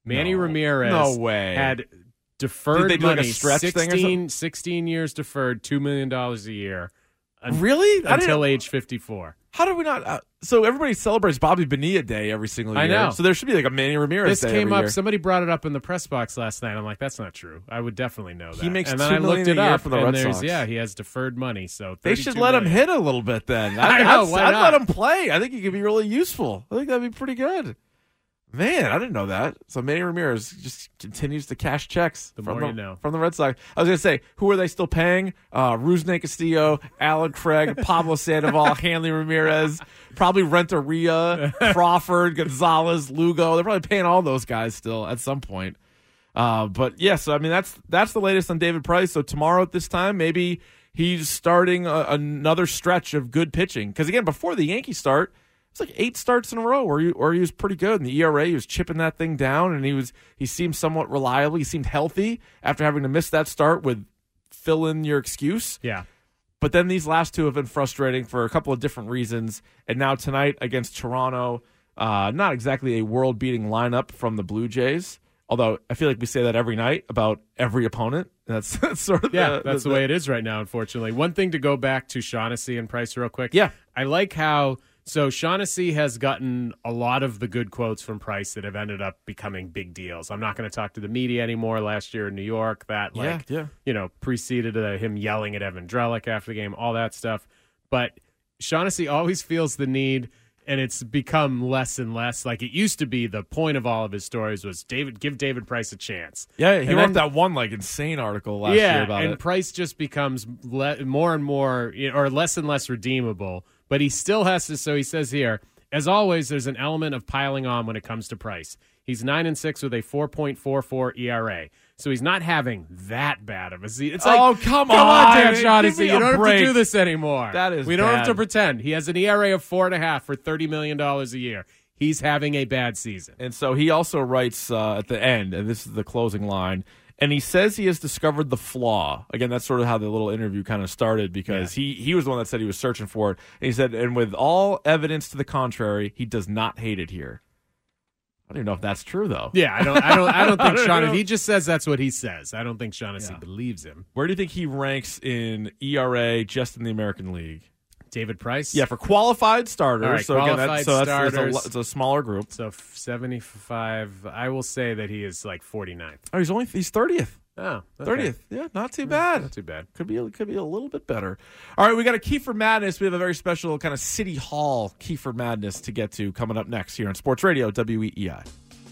Speaker 7: Manny
Speaker 5: No.
Speaker 7: Ramirez
Speaker 5: No way.
Speaker 7: had deferred
Speaker 5: Did they do like a
Speaker 7: money,
Speaker 5: stretch thing or
Speaker 7: sixteen,
Speaker 5: something?
Speaker 7: sixteen years deferred, two million dollars a year. un-
Speaker 5: Really? I
Speaker 7: Until
Speaker 5: didn't-
Speaker 7: age fifty-four.
Speaker 5: How do we not? Uh, so everybody celebrates Bobby Bonilla Day every single year.
Speaker 7: I know.
Speaker 5: So there should be like a Manny Ramirez
Speaker 7: This
Speaker 5: Day
Speaker 7: came
Speaker 5: every
Speaker 7: up.
Speaker 5: year.
Speaker 7: Somebody brought it up in the press box last night. I'm like, that's not true. I would definitely know that.
Speaker 5: He makes
Speaker 7: and then
Speaker 5: two
Speaker 7: I looked
Speaker 5: million
Speaker 7: it
Speaker 5: a year
Speaker 7: up,
Speaker 5: for the
Speaker 7: and
Speaker 5: Red
Speaker 7: there's-
Speaker 5: Sox.
Speaker 7: Yeah, he has deferred money. So
Speaker 5: They should
Speaker 7: thirty-two
Speaker 5: let him
Speaker 7: million.
Speaker 5: hit a little bit then.
Speaker 7: I
Speaker 5: I'd,
Speaker 7: know,
Speaker 5: I'd,
Speaker 7: why
Speaker 5: I'd
Speaker 7: not?
Speaker 5: let him play. I think he could be really useful. I think that'd be pretty good. Man, I didn't know that. So Manny Ramirez just continues to cash checks
Speaker 7: The
Speaker 5: from,
Speaker 7: more
Speaker 5: the,
Speaker 7: you know.
Speaker 5: from the Red Sox. I was going to say, who are they still paying? Uh, Rusney Castillo, Alan Craig, Pablo Sandoval, Hanley Ramirez, probably Renteria, Crawford, Gonzalez, Lugo. They're probably paying all those guys still at some point. Uh, but yeah, so I mean that's that's the latest on David Price. So tomorrow at this time, maybe he's starting a, another stretch of good pitching. Because again, before the Yankees start, it's like eight starts in a row where, you, where he was pretty good. In the E R A, he was chipping that thing down, and he was he seemed somewhat reliable. He seemed healthy after having to miss that start with fill in your excuse.
Speaker 7: Yeah.
Speaker 5: But then these last two have been frustrating for a couple of different reasons. And now tonight against Toronto, uh, not exactly a world-beating lineup from the Blue Jays. Although I feel like we say that every night about every opponent. That's, that's sort of
Speaker 7: Yeah,
Speaker 5: the,
Speaker 7: that's
Speaker 5: the,
Speaker 7: the way it is right now, unfortunately. One thing to go back to Shaughnessy and Price real quick.
Speaker 5: Yeah.
Speaker 7: I like how so Shaughnessy has gotten a lot of the good quotes from Price that have ended up becoming big deals. I'm not going to talk to the media anymore last year in New York. That like
Speaker 5: Yeah, yeah.
Speaker 7: you know, preceded uh, him yelling at Evan Drellick after the game, all that stuff. But Shaughnessy always feels the need, and it's become less and less. Like it used to be, the point of all of his stories was David, give David Price a chance.
Speaker 5: Yeah, he
Speaker 7: And
Speaker 5: wrote
Speaker 7: then-
Speaker 5: that one like insane article last
Speaker 7: yeah,
Speaker 5: year about
Speaker 7: and
Speaker 5: it.
Speaker 7: Price just becomes le- more and more, you know, or less and less redeemable. But he still has to. So he says here, as always, there's an element of piling on when it comes to Price. He's nine and six with a four point four four E R A. So he's not having that bad of a season. It's like,
Speaker 5: Oh, come
Speaker 7: come on,
Speaker 5: on,
Speaker 7: Dan
Speaker 5: give
Speaker 7: Shaughnessy.
Speaker 5: me
Speaker 7: You
Speaker 5: a
Speaker 7: don't have
Speaker 5: break.
Speaker 7: to do this anymore.
Speaker 5: That is
Speaker 7: We don't have
Speaker 5: bad.
Speaker 7: to pretend. He has an E R A of four and a half for thirty million dollars a year. He's having a bad season.
Speaker 5: And so he also writes uh, at the end, and this is the closing line, and he says he has discovered the flaw. Again, that's sort of how the little interview kind of started because he, he was the one that said he was searching for it. And he said, and with all evidence to the contrary, he does not hate it here. I don't even know if that's true, though.
Speaker 7: Yeah, I don't. I don't. I don't think
Speaker 5: I don't
Speaker 7: Shaughnessy.
Speaker 5: know.
Speaker 7: He just says that's what he says. I don't think Shaughnessy
Speaker 5: Yeah.
Speaker 7: believes him.
Speaker 5: Where do you think he ranks in E R A just in the American League?
Speaker 7: David Price.
Speaker 5: Yeah, for qualified starters.
Speaker 7: All right,
Speaker 5: so again,
Speaker 7: qualified
Speaker 5: that's, so that's, that's
Speaker 7: starters.
Speaker 5: a, it's a smaller group.
Speaker 7: So seventy-five. I will say that he is like forty-ninth.
Speaker 5: Oh, he's only he's thirtieth.
Speaker 7: Oh, okay.
Speaker 5: thirtieth. Yeah, not too bad.
Speaker 7: Not too bad.
Speaker 5: Could be could be a little bit better. All right, we got a Kiefer Madness. We have a very special kind of City Hall Kiefer Madness to get to coming up next here on Sports Radio W E E I.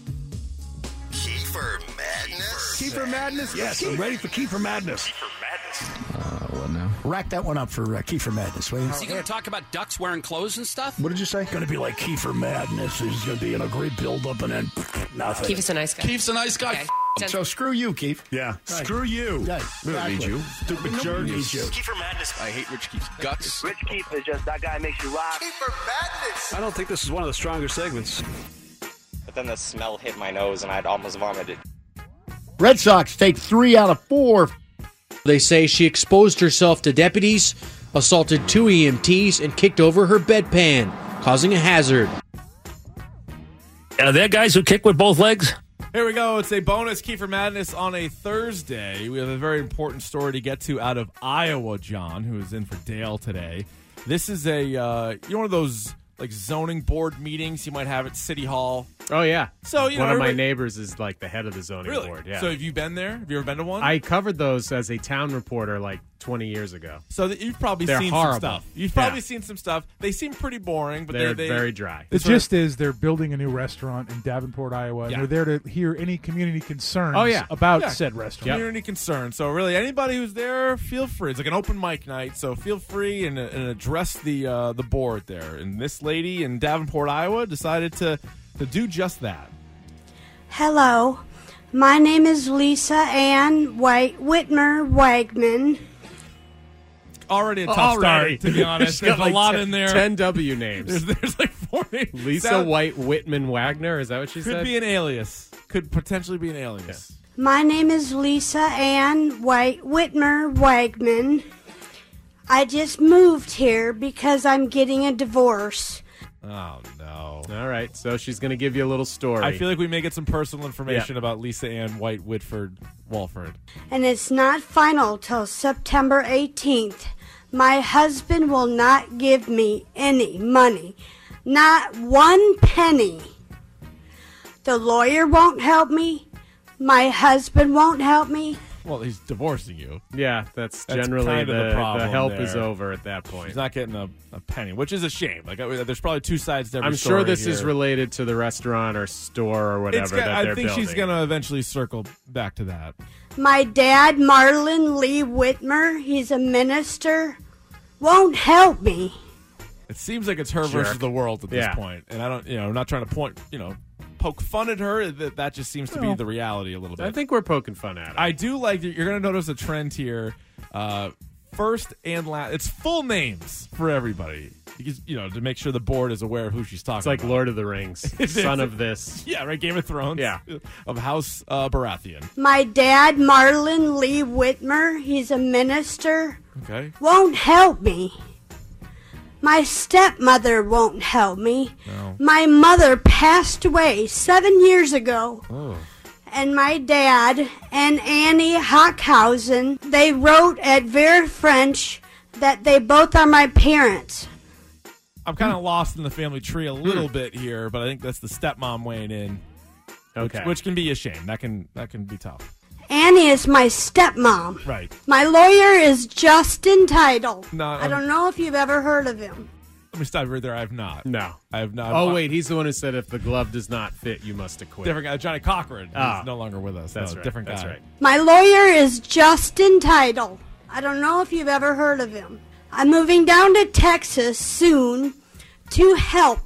Speaker 3: Kiefer Madness.
Speaker 16: Kiefer Madness? Yes, I'm ready for Kiefer Madness.
Speaker 18: What now?
Speaker 16: Rack that one up for uh, Kiefer Madness, will you?
Speaker 18: Is he going to talk about ducks wearing clothes and stuff?
Speaker 16: What did you say? Going to be like Kiefer Madness. He's going to be in a great build-up and then nothing.
Speaker 19: Keith's a nice guy.
Speaker 18: Keith's a nice guy.
Speaker 19: Okay.
Speaker 16: F- so screw you, Keith.
Speaker 8: Yeah.
Speaker 16: Right.
Speaker 8: Screw you.
Speaker 16: Yeah,
Speaker 8: We don't need
Speaker 16: exactly.
Speaker 8: you.
Speaker 16: Stupid jerk needs you.
Speaker 18: Kiefer Madness. I hate Rich Keith's guts.
Speaker 20: Rich Keith is just, that guy makes you rock.
Speaker 3: Kiefer Madness.
Speaker 16: I don't think this is one of the stronger segments.
Speaker 21: But then the smell hit my nose and I'd almost vomited.
Speaker 22: Red Sox take three out of four.
Speaker 23: They say she exposed herself to deputies, assaulted two E M Ts, and kicked over her bedpan, causing a hazard.
Speaker 24: Are there guys who kick with both legs?
Speaker 5: Here we go. It's a bonus Kiefer Madness on a Thursday. We have a very important story to get to out of Iowa, John, who is in for Dale today. This is a, uh, you know, one of those like zoning board meetings you might have at City Hall.
Speaker 7: Oh yeah.
Speaker 5: So you
Speaker 7: one
Speaker 5: know,
Speaker 7: of my
Speaker 5: everybody-
Speaker 7: neighbors is like the head of the zoning
Speaker 5: Really?
Speaker 7: board. Yeah.
Speaker 5: So have you been there? Have you ever been to one?
Speaker 7: I covered those as a town reporter like twenty years ago.
Speaker 5: So that you've probably
Speaker 7: They're
Speaker 5: seen
Speaker 7: horrible.
Speaker 5: some stuff. You've probably
Speaker 7: Yeah.
Speaker 5: seen some stuff. They seem pretty boring, but
Speaker 7: They're
Speaker 5: they, they
Speaker 7: very dry.
Speaker 13: The
Speaker 5: It's sort of-
Speaker 13: gist is they're building a new restaurant in Davenport, Iowa, and
Speaker 5: Yeah.
Speaker 13: they're there to hear any community concerns
Speaker 5: Oh, yeah.
Speaker 13: about
Speaker 5: Yeah.
Speaker 13: said restaurant.
Speaker 5: Community concern. So really, anybody who's there, feel free. It's like an open mic night, so feel free and, and address the uh, the board there. And this lady in Davenport, Iowa, decided to to do just that.
Speaker 25: Hello, my name is Lisa Ann White Whitmer Wagman.
Speaker 5: Already a tough
Speaker 7: Already.
Speaker 5: start, to be honest.
Speaker 7: She's
Speaker 5: There's
Speaker 7: got like
Speaker 5: a lot
Speaker 7: ten-
Speaker 5: in there.
Speaker 7: ten W names.
Speaker 5: There's, there's like four names.
Speaker 7: Lisa
Speaker 5: Sound-
Speaker 7: White Whitman Wagner. Is that what she
Speaker 5: Could
Speaker 7: said?
Speaker 5: be an alias. Could potentially be an alias.
Speaker 25: My name is Lisa Ann White Whitmer Wagman. I just moved here because I'm getting a divorce.
Speaker 5: Oh, no.
Speaker 7: All right, so she's going to give you a little story.
Speaker 5: I feel like we may get some personal information
Speaker 7: Yeah.
Speaker 5: about Lisa Ann White Whitford Walford.
Speaker 25: And it's not final till September eighteenth. My husband will not give me any money, not one penny. The lawyer won't help me. My husband won't help me.
Speaker 5: Well, he's divorcing you.
Speaker 7: Yeah, that's,
Speaker 5: That's
Speaker 7: generally
Speaker 5: kind of
Speaker 7: the,
Speaker 5: the problem
Speaker 7: help is
Speaker 5: there.
Speaker 7: over at that point.
Speaker 5: She's not getting a, a penny, which is a shame. Like, I- there's probably two sides to every
Speaker 7: I'm
Speaker 5: story
Speaker 7: sure this
Speaker 5: here.
Speaker 7: is related to the restaurant or store or whatever
Speaker 5: It's gonna-
Speaker 7: that they're
Speaker 5: I think
Speaker 7: building.
Speaker 5: she's going to eventually circle back to that.
Speaker 25: My dad, Marlon Lee Whitmer, he's a minister, won't help me.
Speaker 5: It seems like it's her
Speaker 7: Jerk.
Speaker 5: versus the world at this
Speaker 7: Yeah.
Speaker 5: point. And I don't, you know, I'm not trying to point, you know, poke fun at her. That, that just seems to be
Speaker 7: Well,
Speaker 5: the reality a little bit.
Speaker 7: I think we're poking fun at her.
Speaker 5: I do like that you're going to notice a trend here. Uh, first and last, it's full names for everybody. Because, you know, to make sure the board is aware of who she's talking
Speaker 7: It's like
Speaker 5: about.
Speaker 7: Lord of the Rings, son of this.
Speaker 5: Yeah, right. Game of Thrones.
Speaker 7: Yeah.
Speaker 5: Of House uh, Baratheon.
Speaker 25: My dad, Marlon Lee Whitmer, he's a minister,
Speaker 5: Okay.
Speaker 25: won't help me. My stepmother won't help me.
Speaker 5: No.
Speaker 25: My mother passed away seven years ago.
Speaker 5: Oh.
Speaker 25: And my dad and Annie Hockhausen, they wrote at Vera French that they both are my parents.
Speaker 5: I'm kind of lost in the family tree a little bit here, but I think that's the stepmom weighing in. Which,
Speaker 7: Okay.
Speaker 5: which can be a shame. That can that can be tough.
Speaker 25: Annie is my stepmom.
Speaker 5: Right.
Speaker 25: My lawyer is Justin Title.
Speaker 5: No,
Speaker 25: I
Speaker 5: um,
Speaker 25: don't know if you've ever heard of him.
Speaker 5: Let me stop you right there. I have not.
Speaker 7: No.
Speaker 5: I have not.
Speaker 7: Oh, wait, he's the one who said if the glove does not fit, you must acquit.
Speaker 5: Different guy. Johnny Cochran.
Speaker 7: Ah.
Speaker 5: He's no longer with us.
Speaker 7: That's
Speaker 5: no,
Speaker 7: right.
Speaker 5: Different guy.
Speaker 7: That's right.
Speaker 25: My lawyer is Justin Title. I don't know if you've ever heard of him. I'm moving down to Texas soon to help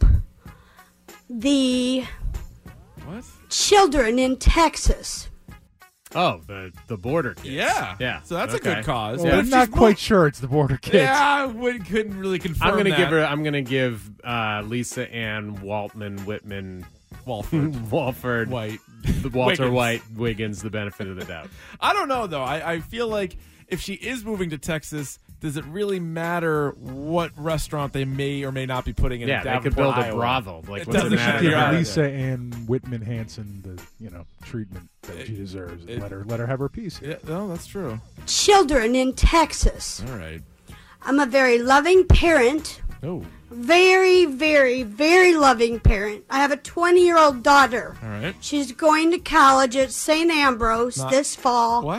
Speaker 25: the
Speaker 5: What?
Speaker 25: children in Texas.
Speaker 7: Oh, the the border kids.
Speaker 5: Yeah.
Speaker 7: Yeah.
Speaker 5: So that's a
Speaker 7: Okay.
Speaker 5: good cause.
Speaker 13: Well,
Speaker 5: But
Speaker 13: I'm
Speaker 5: if
Speaker 13: not
Speaker 5: she's
Speaker 13: quite
Speaker 5: moved-
Speaker 13: sure it's the border kids.
Speaker 5: Yeah, I would, couldn't really confirm
Speaker 7: I'm gonna
Speaker 5: that.
Speaker 7: give her. I'm gonna give uh, Lisa Ann Waltman Whitman
Speaker 5: Walford.
Speaker 7: Walford
Speaker 5: White.
Speaker 7: the Walter
Speaker 5: Wiggins.
Speaker 7: White Wiggins the benefit of the doubt.
Speaker 5: I don't know, though. I, I feel like if she is moving to Texas, does it really matter what restaurant they may or may not be putting in
Speaker 7: Yeah, they
Speaker 5: Davenport,
Speaker 7: could build a
Speaker 5: Iowa?
Speaker 7: brothel. Like,
Speaker 5: It
Speaker 7: what's
Speaker 5: doesn't
Speaker 7: the matter?
Speaker 5: You're
Speaker 13: Give
Speaker 5: right.
Speaker 13: Lisa Ann Whitman Hanson the you know treatment that she deserves. And
Speaker 5: it-
Speaker 13: let her let her have her piece.
Speaker 5: Yeah, no, that's true.
Speaker 25: Children in Texas.
Speaker 5: All right.
Speaker 25: I'm a very loving parent.
Speaker 5: Oh,
Speaker 25: Very, very, very loving parent. I have a twenty-year-old daughter.
Speaker 5: all right.
Speaker 25: She's going to college at Saint Ambrose
Speaker 5: Not-
Speaker 25: this fall.
Speaker 5: What?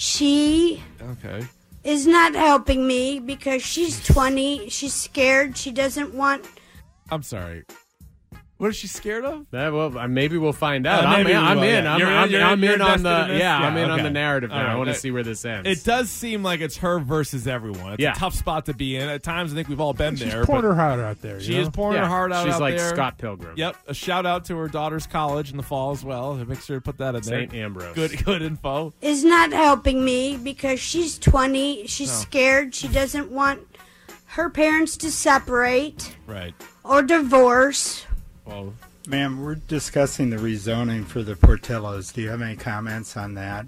Speaker 25: She
Speaker 5: Okay.
Speaker 25: is not helping me because she's twenty. She's scared. She doesn't want.
Speaker 5: I'm sorry. What is she scared of?
Speaker 7: That, well, uh, maybe we'll find out.
Speaker 5: Uh,
Speaker 7: I'm
Speaker 5: maybe
Speaker 7: in.
Speaker 5: we
Speaker 7: I'm
Speaker 5: will,
Speaker 7: in.
Speaker 5: yeah.
Speaker 7: I'm,
Speaker 5: You're-
Speaker 7: I'm,
Speaker 5: you're-
Speaker 7: I'm
Speaker 5: you're
Speaker 7: in on
Speaker 5: invested
Speaker 7: the.
Speaker 5: in this?
Speaker 7: Yeah,
Speaker 5: Yeah,
Speaker 7: I'm in on
Speaker 5: okay.
Speaker 7: the narrative
Speaker 5: All
Speaker 7: now. I
Speaker 5: right.
Speaker 7: want to
Speaker 5: That-
Speaker 7: see where this ends.
Speaker 5: It does seem like it's her versus everyone. It's
Speaker 7: Yeah.
Speaker 5: a tough spot to be in. At times, I think we've all been
Speaker 13: She's
Speaker 5: there.
Speaker 13: pouring
Speaker 5: but
Speaker 13: her heart out there.
Speaker 5: She
Speaker 13: you know?
Speaker 5: is pouring
Speaker 7: Yeah,
Speaker 5: her heart out
Speaker 7: she's
Speaker 5: out
Speaker 7: like
Speaker 5: there.
Speaker 7: Scott Pilgrim.
Speaker 5: Yep. A shout out to her daughter's college in the fall as well. Make sure to put that in there.
Speaker 7: Saint Ambrose.
Speaker 5: Good, good info.
Speaker 25: Is not helping me because she's twenty. She's
Speaker 5: No.
Speaker 25: scared. She doesn't want her parents to separate
Speaker 5: Right.
Speaker 25: or divorce.
Speaker 5: Well,
Speaker 1: Ma'am, we're discussing the rezoning for the Portillo's. Do you have any comments on that?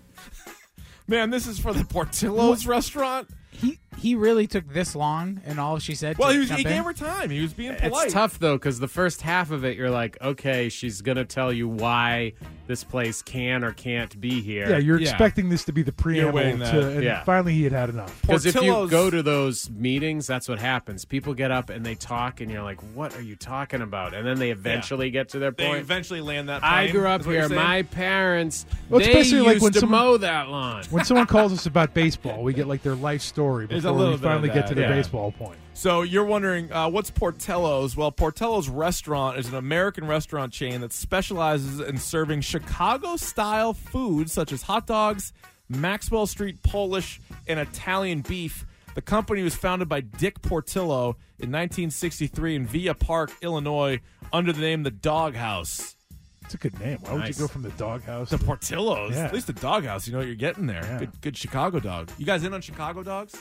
Speaker 5: man, this is for the Portillo's restaurant.
Speaker 6: He he really took this long and all she said.
Speaker 5: Well,
Speaker 6: to
Speaker 5: he was.
Speaker 6: jump
Speaker 5: He
Speaker 6: in?
Speaker 5: gave her time. He was being polite.
Speaker 7: It's tough though because the first half of it, you're like, okay, she's gonna tell you why this place can or can't be here.
Speaker 13: Yeah, you're
Speaker 5: Yeah.
Speaker 13: expecting this to be the preamble
Speaker 5: weighing that.
Speaker 13: to, and
Speaker 7: Yeah.
Speaker 13: finally he had had enough.
Speaker 7: Because if you
Speaker 5: Portillo's-
Speaker 7: go to those meetings, that's what happens. People get up and they talk, and you're like, "What are you talking about?" And then they eventually get to their
Speaker 5: They
Speaker 7: point.
Speaker 5: eventually land that.
Speaker 7: I
Speaker 5: plane,
Speaker 7: grew up
Speaker 5: is what you're
Speaker 7: here.
Speaker 5: saying?
Speaker 7: My parents,
Speaker 13: Well, it's
Speaker 7: they
Speaker 13: basically
Speaker 7: used
Speaker 13: like when
Speaker 7: to
Speaker 13: someone-
Speaker 7: mow that lawn.
Speaker 13: When someone calls us about baseball, we get like their life story
Speaker 5: There's a
Speaker 13: before
Speaker 5: little
Speaker 13: we
Speaker 5: bit of
Speaker 13: finally get to
Speaker 5: that,
Speaker 13: the
Speaker 7: yeah.
Speaker 13: baseball point.
Speaker 5: So you're wondering uh, what's Portillo's? Well, Portillo's restaurant is an American restaurant chain that specializes in serving Chicago-style foods such as hot dogs, Maxwell Street Polish, and Italian beef. The company was founded by Dick Portillo in nineteen sixty-three in Villa Park, Illinois, under the name The Dog House.
Speaker 13: It's a good name. Why would
Speaker 7: Nice.
Speaker 13: you go from the doghouse?
Speaker 5: The
Speaker 13: to-
Speaker 5: Portillo's,
Speaker 13: Yeah.
Speaker 5: at least the Dog House. You know what you're getting there.
Speaker 13: Yeah.
Speaker 5: Good, good Chicago dog. You guys in on Chicago dogs?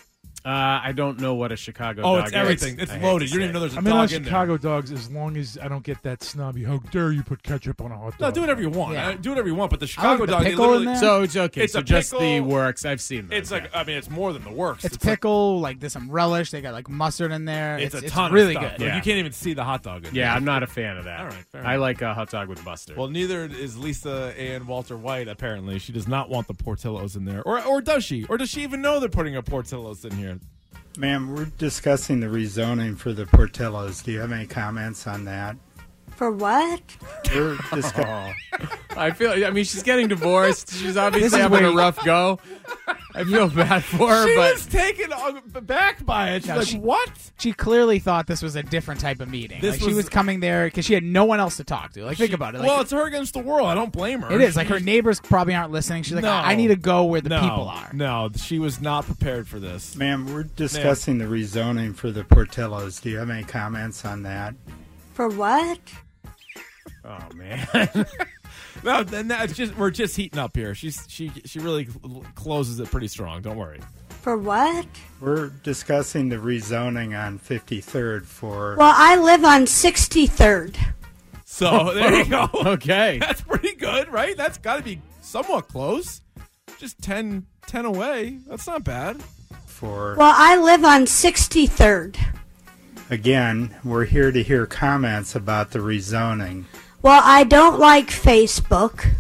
Speaker 7: Uh, I don't know what a Chicago
Speaker 5: Oh,
Speaker 7: dog
Speaker 5: it's
Speaker 7: is.
Speaker 5: everything. It's
Speaker 7: I hate
Speaker 5: loaded.
Speaker 7: to
Speaker 5: You don't
Speaker 7: say
Speaker 5: even know
Speaker 7: it.
Speaker 5: there's a
Speaker 13: I mean, on
Speaker 5: dog in there.
Speaker 13: Chicago dogs, as long as I don't get that snobby, how dare you put ketchup on a hot dog?
Speaker 5: No, do whatever you want.
Speaker 13: Yeah.
Speaker 5: Uh, do whatever you want. But the
Speaker 13: I
Speaker 5: Chicago
Speaker 13: like the
Speaker 5: dog, they
Speaker 13: pickle in
Speaker 5: literally.
Speaker 13: there.
Speaker 7: So it's okay.
Speaker 5: It's
Speaker 7: so
Speaker 5: a
Speaker 7: just the
Speaker 5: pickle.
Speaker 7: works. I've seen those.
Speaker 5: It's like I mean, it's more than the works.
Speaker 6: It's,
Speaker 5: It's like-
Speaker 6: pickle, like, there's some relish. They got like mustard in there.
Speaker 5: It's,
Speaker 6: It's,
Speaker 5: a
Speaker 6: it's
Speaker 5: ton
Speaker 6: really
Speaker 5: of stuff.
Speaker 6: good.
Speaker 5: Like, you can't even see the hot dog in
Speaker 7: yeah,
Speaker 5: there.
Speaker 7: I'm not a fan of that.
Speaker 5: All right, fair
Speaker 7: I
Speaker 5: enough.
Speaker 7: like a hot dog with mustard.
Speaker 5: Well, neither is Lisa Ann Walter White, apparently. She does not want the Portillos in there. Or or does she? Or does she even know they're putting a Portillos in here?
Speaker 1: Ma'am, we're discussing the rezoning for the Portillos. Do you have any comments on that?
Speaker 25: For what?
Speaker 1: We're discussing.
Speaker 7: I feel. I mean, she's getting divorced. She's
Speaker 6: This
Speaker 7: obviously
Speaker 6: is
Speaker 7: having
Speaker 6: where
Speaker 7: a
Speaker 6: you-
Speaker 7: rough go. I feel bad for her,
Speaker 5: She
Speaker 7: but
Speaker 5: was taken back by it. She's
Speaker 6: No,
Speaker 5: like,
Speaker 6: she-
Speaker 5: what?
Speaker 6: She clearly thought this was a different type of meeting.
Speaker 5: This
Speaker 6: Like, she
Speaker 5: was-
Speaker 6: was coming there because she had no one else to talk to. Like, think about it. Like,
Speaker 5: well, it's her against the world. I don't blame her.
Speaker 6: it is. Like, her
Speaker 5: She-
Speaker 6: neighbors probably aren't listening. She's like,
Speaker 5: No.
Speaker 6: I I need to go where the
Speaker 5: no,
Speaker 6: people are.
Speaker 5: No, she was not prepared for this.
Speaker 1: Ma'am, we're discussing the rezoning for the Portillos. Do you have any comments on that?
Speaker 25: For what?
Speaker 7: oh man,
Speaker 5: No, then that's just we're just heating up here. She's she she really cl- closes it pretty strong. Don't worry.
Speaker 25: For what?
Speaker 1: We're discussing the rezoning on fifty-third for.
Speaker 25: Well, I live on sixty-third.
Speaker 5: So there you go.
Speaker 7: okay.
Speaker 5: That's pretty good, right? That's got to be somewhat close. Just ten, ten away. That's not bad.
Speaker 1: For
Speaker 25: Well, I live on sixty-third.
Speaker 1: again, we're here to hear comments about the rezoning.
Speaker 25: Well, I don't like Facebook.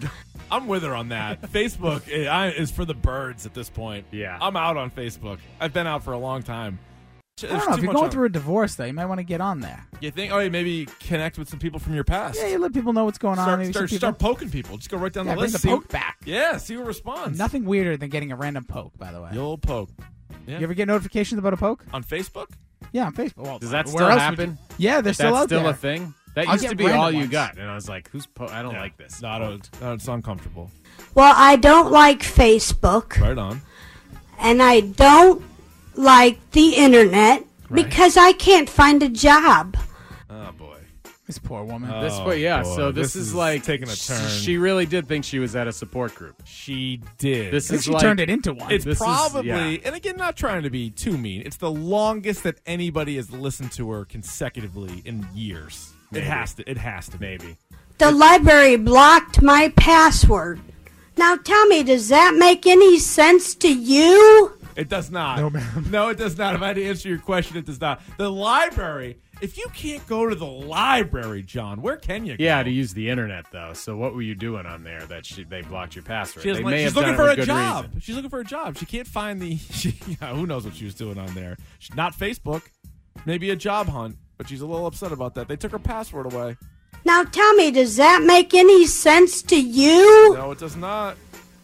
Speaker 5: I'm with her on that. Facebook i- I- is for the birds at this point.
Speaker 7: Yeah.
Speaker 5: I'm out on Facebook. I've been out for a long time.
Speaker 6: I don't know. If you're going through a divorce, though, you might want to get on there.
Speaker 5: You think? Oh, yeah, maybe connect with some people from your past.
Speaker 6: Yeah, you let people know what's going on.
Speaker 5: Start,
Speaker 6: Maybe
Speaker 5: start,
Speaker 6: some people-
Speaker 5: start poking people. Just go right down
Speaker 6: Yeah,
Speaker 5: the
Speaker 6: bring
Speaker 5: list.
Speaker 6: the
Speaker 5: see
Speaker 6: poke back.
Speaker 5: Yeah, see who responds.
Speaker 6: Nothing weirder than getting a random poke, by the way.
Speaker 5: The old poke. Yeah.
Speaker 6: You ever get notifications about a poke?
Speaker 5: On Facebook?
Speaker 6: Yeah, on Facebook. Well,
Speaker 7: Does that
Speaker 6: where
Speaker 7: still
Speaker 6: else would
Speaker 7: happen?
Speaker 6: you- Yeah, they're still
Speaker 7: That's
Speaker 6: out
Speaker 7: still
Speaker 6: there.
Speaker 7: a thing. That
Speaker 6: I'll
Speaker 7: used
Speaker 6: get
Speaker 7: to be
Speaker 6: random
Speaker 7: all you
Speaker 6: ones.
Speaker 7: got, and I was like, "Who's? Po- I don't
Speaker 5: Yeah.
Speaker 7: like this."
Speaker 5: Not a, no, it's uncomfortable.
Speaker 25: Well, I don't like Facebook.
Speaker 5: Right on.
Speaker 25: And I don't like the internet
Speaker 5: Right.
Speaker 25: because I can't find a job.
Speaker 5: Oh boy.
Speaker 6: This poor woman.
Speaker 5: Oh,
Speaker 7: This, but yeah.
Speaker 5: boy.
Speaker 7: So this,
Speaker 5: This
Speaker 7: is,
Speaker 5: is
Speaker 7: like
Speaker 5: taking a
Speaker 7: sh-
Speaker 5: turn.
Speaker 7: She really did think she was at a support group.
Speaker 5: She did.
Speaker 7: This
Speaker 6: I think
Speaker 7: is
Speaker 6: she
Speaker 7: like,
Speaker 6: turned it into one.
Speaker 5: It's
Speaker 7: This is-
Speaker 5: probably,
Speaker 7: yeah.
Speaker 5: and again, not trying to be too mean. It's the longest that anybody has listened to her consecutively in years.
Speaker 7: Maybe.
Speaker 5: It has to. It has to.
Speaker 7: maybe.
Speaker 25: The library blocked my password. Now tell me, does that make any sense to you?
Speaker 5: It does not.
Speaker 13: No, ma'am.
Speaker 5: No, it does not. If I had to answer your question, it does not. The library. If you can't go to the library, John, where can you?
Speaker 7: Yeah,
Speaker 5: go?
Speaker 7: to use the internet though. So what were you doing on there that she, they blocked your password?
Speaker 5: She
Speaker 7: They
Speaker 5: doesn't
Speaker 7: may
Speaker 5: like, she's
Speaker 7: have
Speaker 5: looking
Speaker 7: done
Speaker 5: for
Speaker 7: it
Speaker 5: a
Speaker 7: with good
Speaker 5: job.
Speaker 7: reason.
Speaker 5: She's looking for a job. She can't find the. She, yeah, who knows what she was doing on there? She's not Facebook. Maybe a job hunt, but she's a little upset about that. They took her password away.
Speaker 25: Now tell me, does that make any sense to you?
Speaker 5: No, it does not.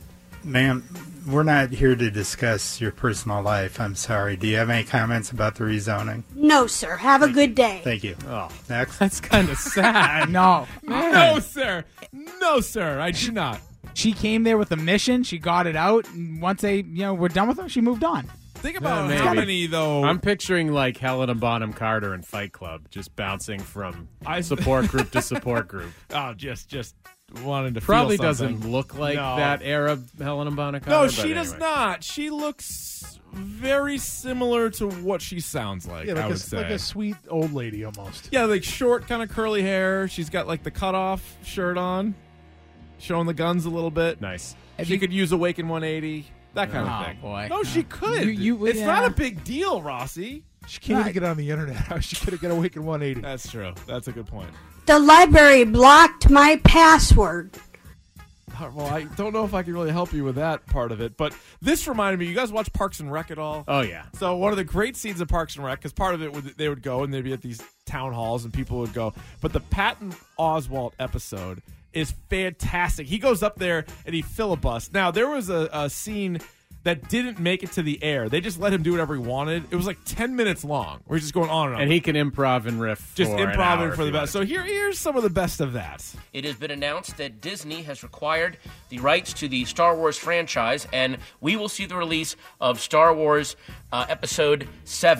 Speaker 1: Ma'am, we're not here to discuss your personal life. I'm sorry. Do you have any comments about the rezoning?
Speaker 25: No, sir. Have a good day.
Speaker 1: Thank you.
Speaker 7: Oh,
Speaker 1: Next.
Speaker 7: that's kind of sad.
Speaker 6: No.
Speaker 5: No, sir. No, sir. I do not.
Speaker 6: She came there with a mission. She got it out. And once they, you know, were done with her, she moved on.
Speaker 5: Think about
Speaker 7: Yeah,
Speaker 5: how
Speaker 7: maybe.
Speaker 5: many though.
Speaker 7: I'm picturing like Helena Bonham Carter in Fight Club, just bouncing from
Speaker 5: I-
Speaker 7: support group to support group.
Speaker 5: oh, just just wanted to
Speaker 7: Probably
Speaker 5: feel something.
Speaker 7: doesn't look like
Speaker 5: No.
Speaker 7: that era Helena Bonham Carter.
Speaker 5: No,
Speaker 7: but
Speaker 5: she does
Speaker 7: anyway.
Speaker 5: not. She looks very similar to what she sounds like.
Speaker 13: Yeah, like,
Speaker 5: I
Speaker 13: a,
Speaker 5: would say.
Speaker 13: like a sweet old lady almost.
Speaker 5: Yeah, like short, kind of curly hair. She's got like the cutoff shirt on, showing the guns a little bit.
Speaker 7: Nice.
Speaker 6: Have
Speaker 5: she
Speaker 6: you-
Speaker 5: could use a Wake in one eighty. That kind
Speaker 6: Oh,
Speaker 5: of thing.
Speaker 6: boy.
Speaker 5: No, she could.
Speaker 6: You- you-
Speaker 5: it's
Speaker 6: yeah.
Speaker 5: not a big deal, Rossi.
Speaker 13: She can't even get on the internet. How is she going to get awake in one eighty?
Speaker 5: That's true. That's a good point.
Speaker 25: The library blocked my password.
Speaker 5: Uh, Well, I don't know if I can really help you with that part of it, but this reminded me. You guys watch Parks and Rec at all?
Speaker 7: Oh yeah.
Speaker 5: So one of the great scenes of Parks and Rec, because part of it would they would go and they'd be at these town halls and people would go. But the Patton Oswalt episode is fantastic. He goes up there and he filibusters. Now there was a, a scene that didn't make it to the air. They just let him do whatever he wanted. It was like ten minutes long. We're just going on and on.
Speaker 7: And he can improv and riff.
Speaker 5: just
Speaker 7: for an
Speaker 5: improv
Speaker 7: hour
Speaker 5: it for
Speaker 7: if
Speaker 5: the
Speaker 7: he
Speaker 5: best. So here, here's some of the best of that.
Speaker 2: It has been announced that Disney has acquired the rights to the Star Wars franchise, and we will see the release of Star Wars uh, Episode seven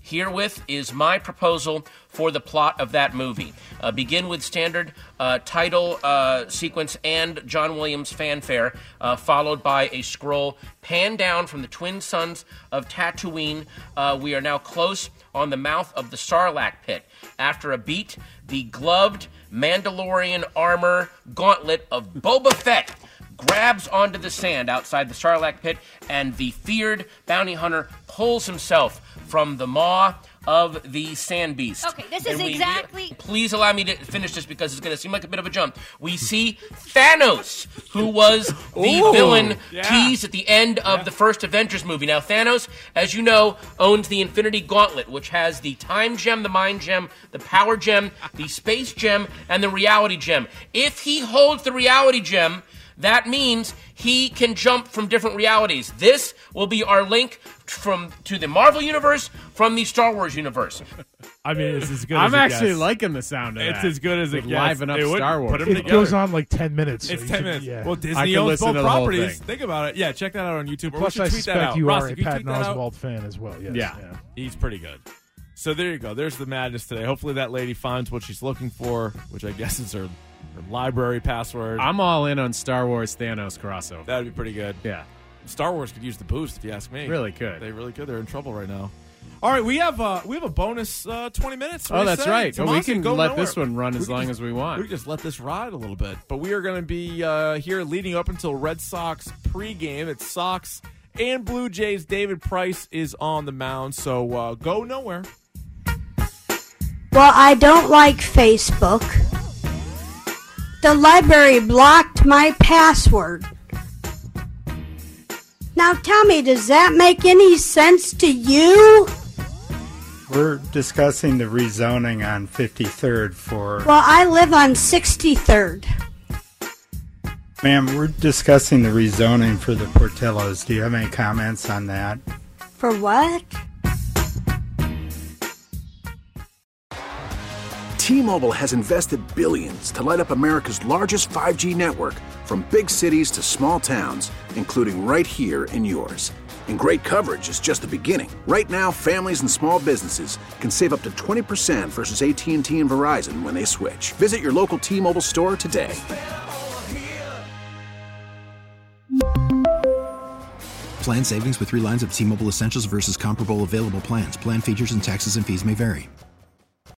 Speaker 2: Herewith is my proposal for the plot of that movie. Uh, begin with standard uh, title uh, sequence and John Williams fanfare, uh, followed by a scroll pan down from the twin sons of Tatooine. Uh, we are now close on the mouth of the Sarlacc pit. After a beat, the gloved Mandalorian armor gauntlet of Boba Fett grabs onto the sand outside the Sarlacc pit, and the feared bounty hunter pulls himself from the maw of the sand beast.
Speaker 9: Okay, this is
Speaker 2: And we-
Speaker 9: exactly-
Speaker 2: Please allow me to finish this because it's going to seem like a bit of a jump. We see Thanos, who was the
Speaker 5: Ooh,
Speaker 2: villain
Speaker 5: yeah.
Speaker 2: teased at the end of the first Avengers movie. Now, Thanos, as you know, owns the Infinity Gauntlet, which has the Time Gem, the Mind Gem, the Power Gem, the Space Gem, and the Reality Gem. If he holds the Reality Gem, that means he can jump from different realities. This will be our link from to the Marvel Universe from the Star Wars universe.
Speaker 5: I mean, it's as good
Speaker 7: I'm
Speaker 5: as it
Speaker 7: actually
Speaker 5: gets.
Speaker 7: liking the sound of
Speaker 5: It's
Speaker 7: that.
Speaker 5: as good as it
Speaker 7: Would
Speaker 5: gets.
Speaker 7: liven up
Speaker 5: It would
Speaker 7: Star Wars.
Speaker 5: put 'em
Speaker 13: It
Speaker 5: together.
Speaker 13: goes on like ten minutes. so
Speaker 5: It's
Speaker 13: you
Speaker 5: ten
Speaker 13: can-
Speaker 5: minutes.
Speaker 13: Yeah.
Speaker 5: Well,
Speaker 7: I
Speaker 5: Disney
Speaker 7: can
Speaker 5: owns
Speaker 7: listen
Speaker 5: both
Speaker 7: to the whole
Speaker 5: properties.
Speaker 7: thing.
Speaker 5: Think about it. Yeah, check that out on YouTube. Or
Speaker 13: Plus,
Speaker 5: we
Speaker 13: I
Speaker 5: should tweet that
Speaker 13: suspect
Speaker 5: out.
Speaker 13: you
Speaker 5: Ross,
Speaker 13: are a
Speaker 5: if you
Speaker 13: Patton
Speaker 5: tweet that out-
Speaker 13: Oswalt fan as well. Yes.
Speaker 5: Yeah. He's pretty good. So there you go. There's the madness today. Hopefully that lady finds what she's looking for, which I guess is her, her library password.
Speaker 7: I'm all in on Star Wars Thanos crossover.
Speaker 5: That'd be pretty good.
Speaker 7: Yeah.
Speaker 5: Star Wars could use the boost, if you ask me.
Speaker 7: Really could.
Speaker 5: They really could. They're in trouble right now. All right, we have uh, we have a bonus uh, twenty minutes. What
Speaker 7: Oh,
Speaker 5: do you
Speaker 7: that's
Speaker 5: say?
Speaker 7: right. Oh, we
Speaker 5: Tomasi,
Speaker 7: can
Speaker 5: go
Speaker 7: let
Speaker 5: nowhere.
Speaker 7: this one run
Speaker 5: We
Speaker 7: as
Speaker 5: can
Speaker 7: long
Speaker 5: just-
Speaker 7: as we want.
Speaker 5: We can just let this ride a little bit. But we are going to be uh, here leading up until Red Sox pregame. It's Sox and Blue Jays. David Price is on the mound, so uh, go nowhere.
Speaker 25: Well, I don't like Facebook. The library blocked my password. Now tell me, does that make any sense to you?
Speaker 1: We're discussing the rezoning on fifty-third for...
Speaker 25: Well, I live on sixty-third.
Speaker 1: Ma'am, we're discussing the rezoning for the Portillos. Do you have any comments on that?
Speaker 25: For what?
Speaker 10: T-Mobile has invested billions to light up America's largest five G network, from big cities to small towns, including right here in yours. And great coverage is just the beginning. Right now, families and small businesses can save up to twenty percent versus A T and T and Verizon when they switch. Visit your local T-Mobile store today.
Speaker 11: Plan savings with three lines of T-Mobile Essentials versus comparable available plans. Plan features and taxes and fees may vary.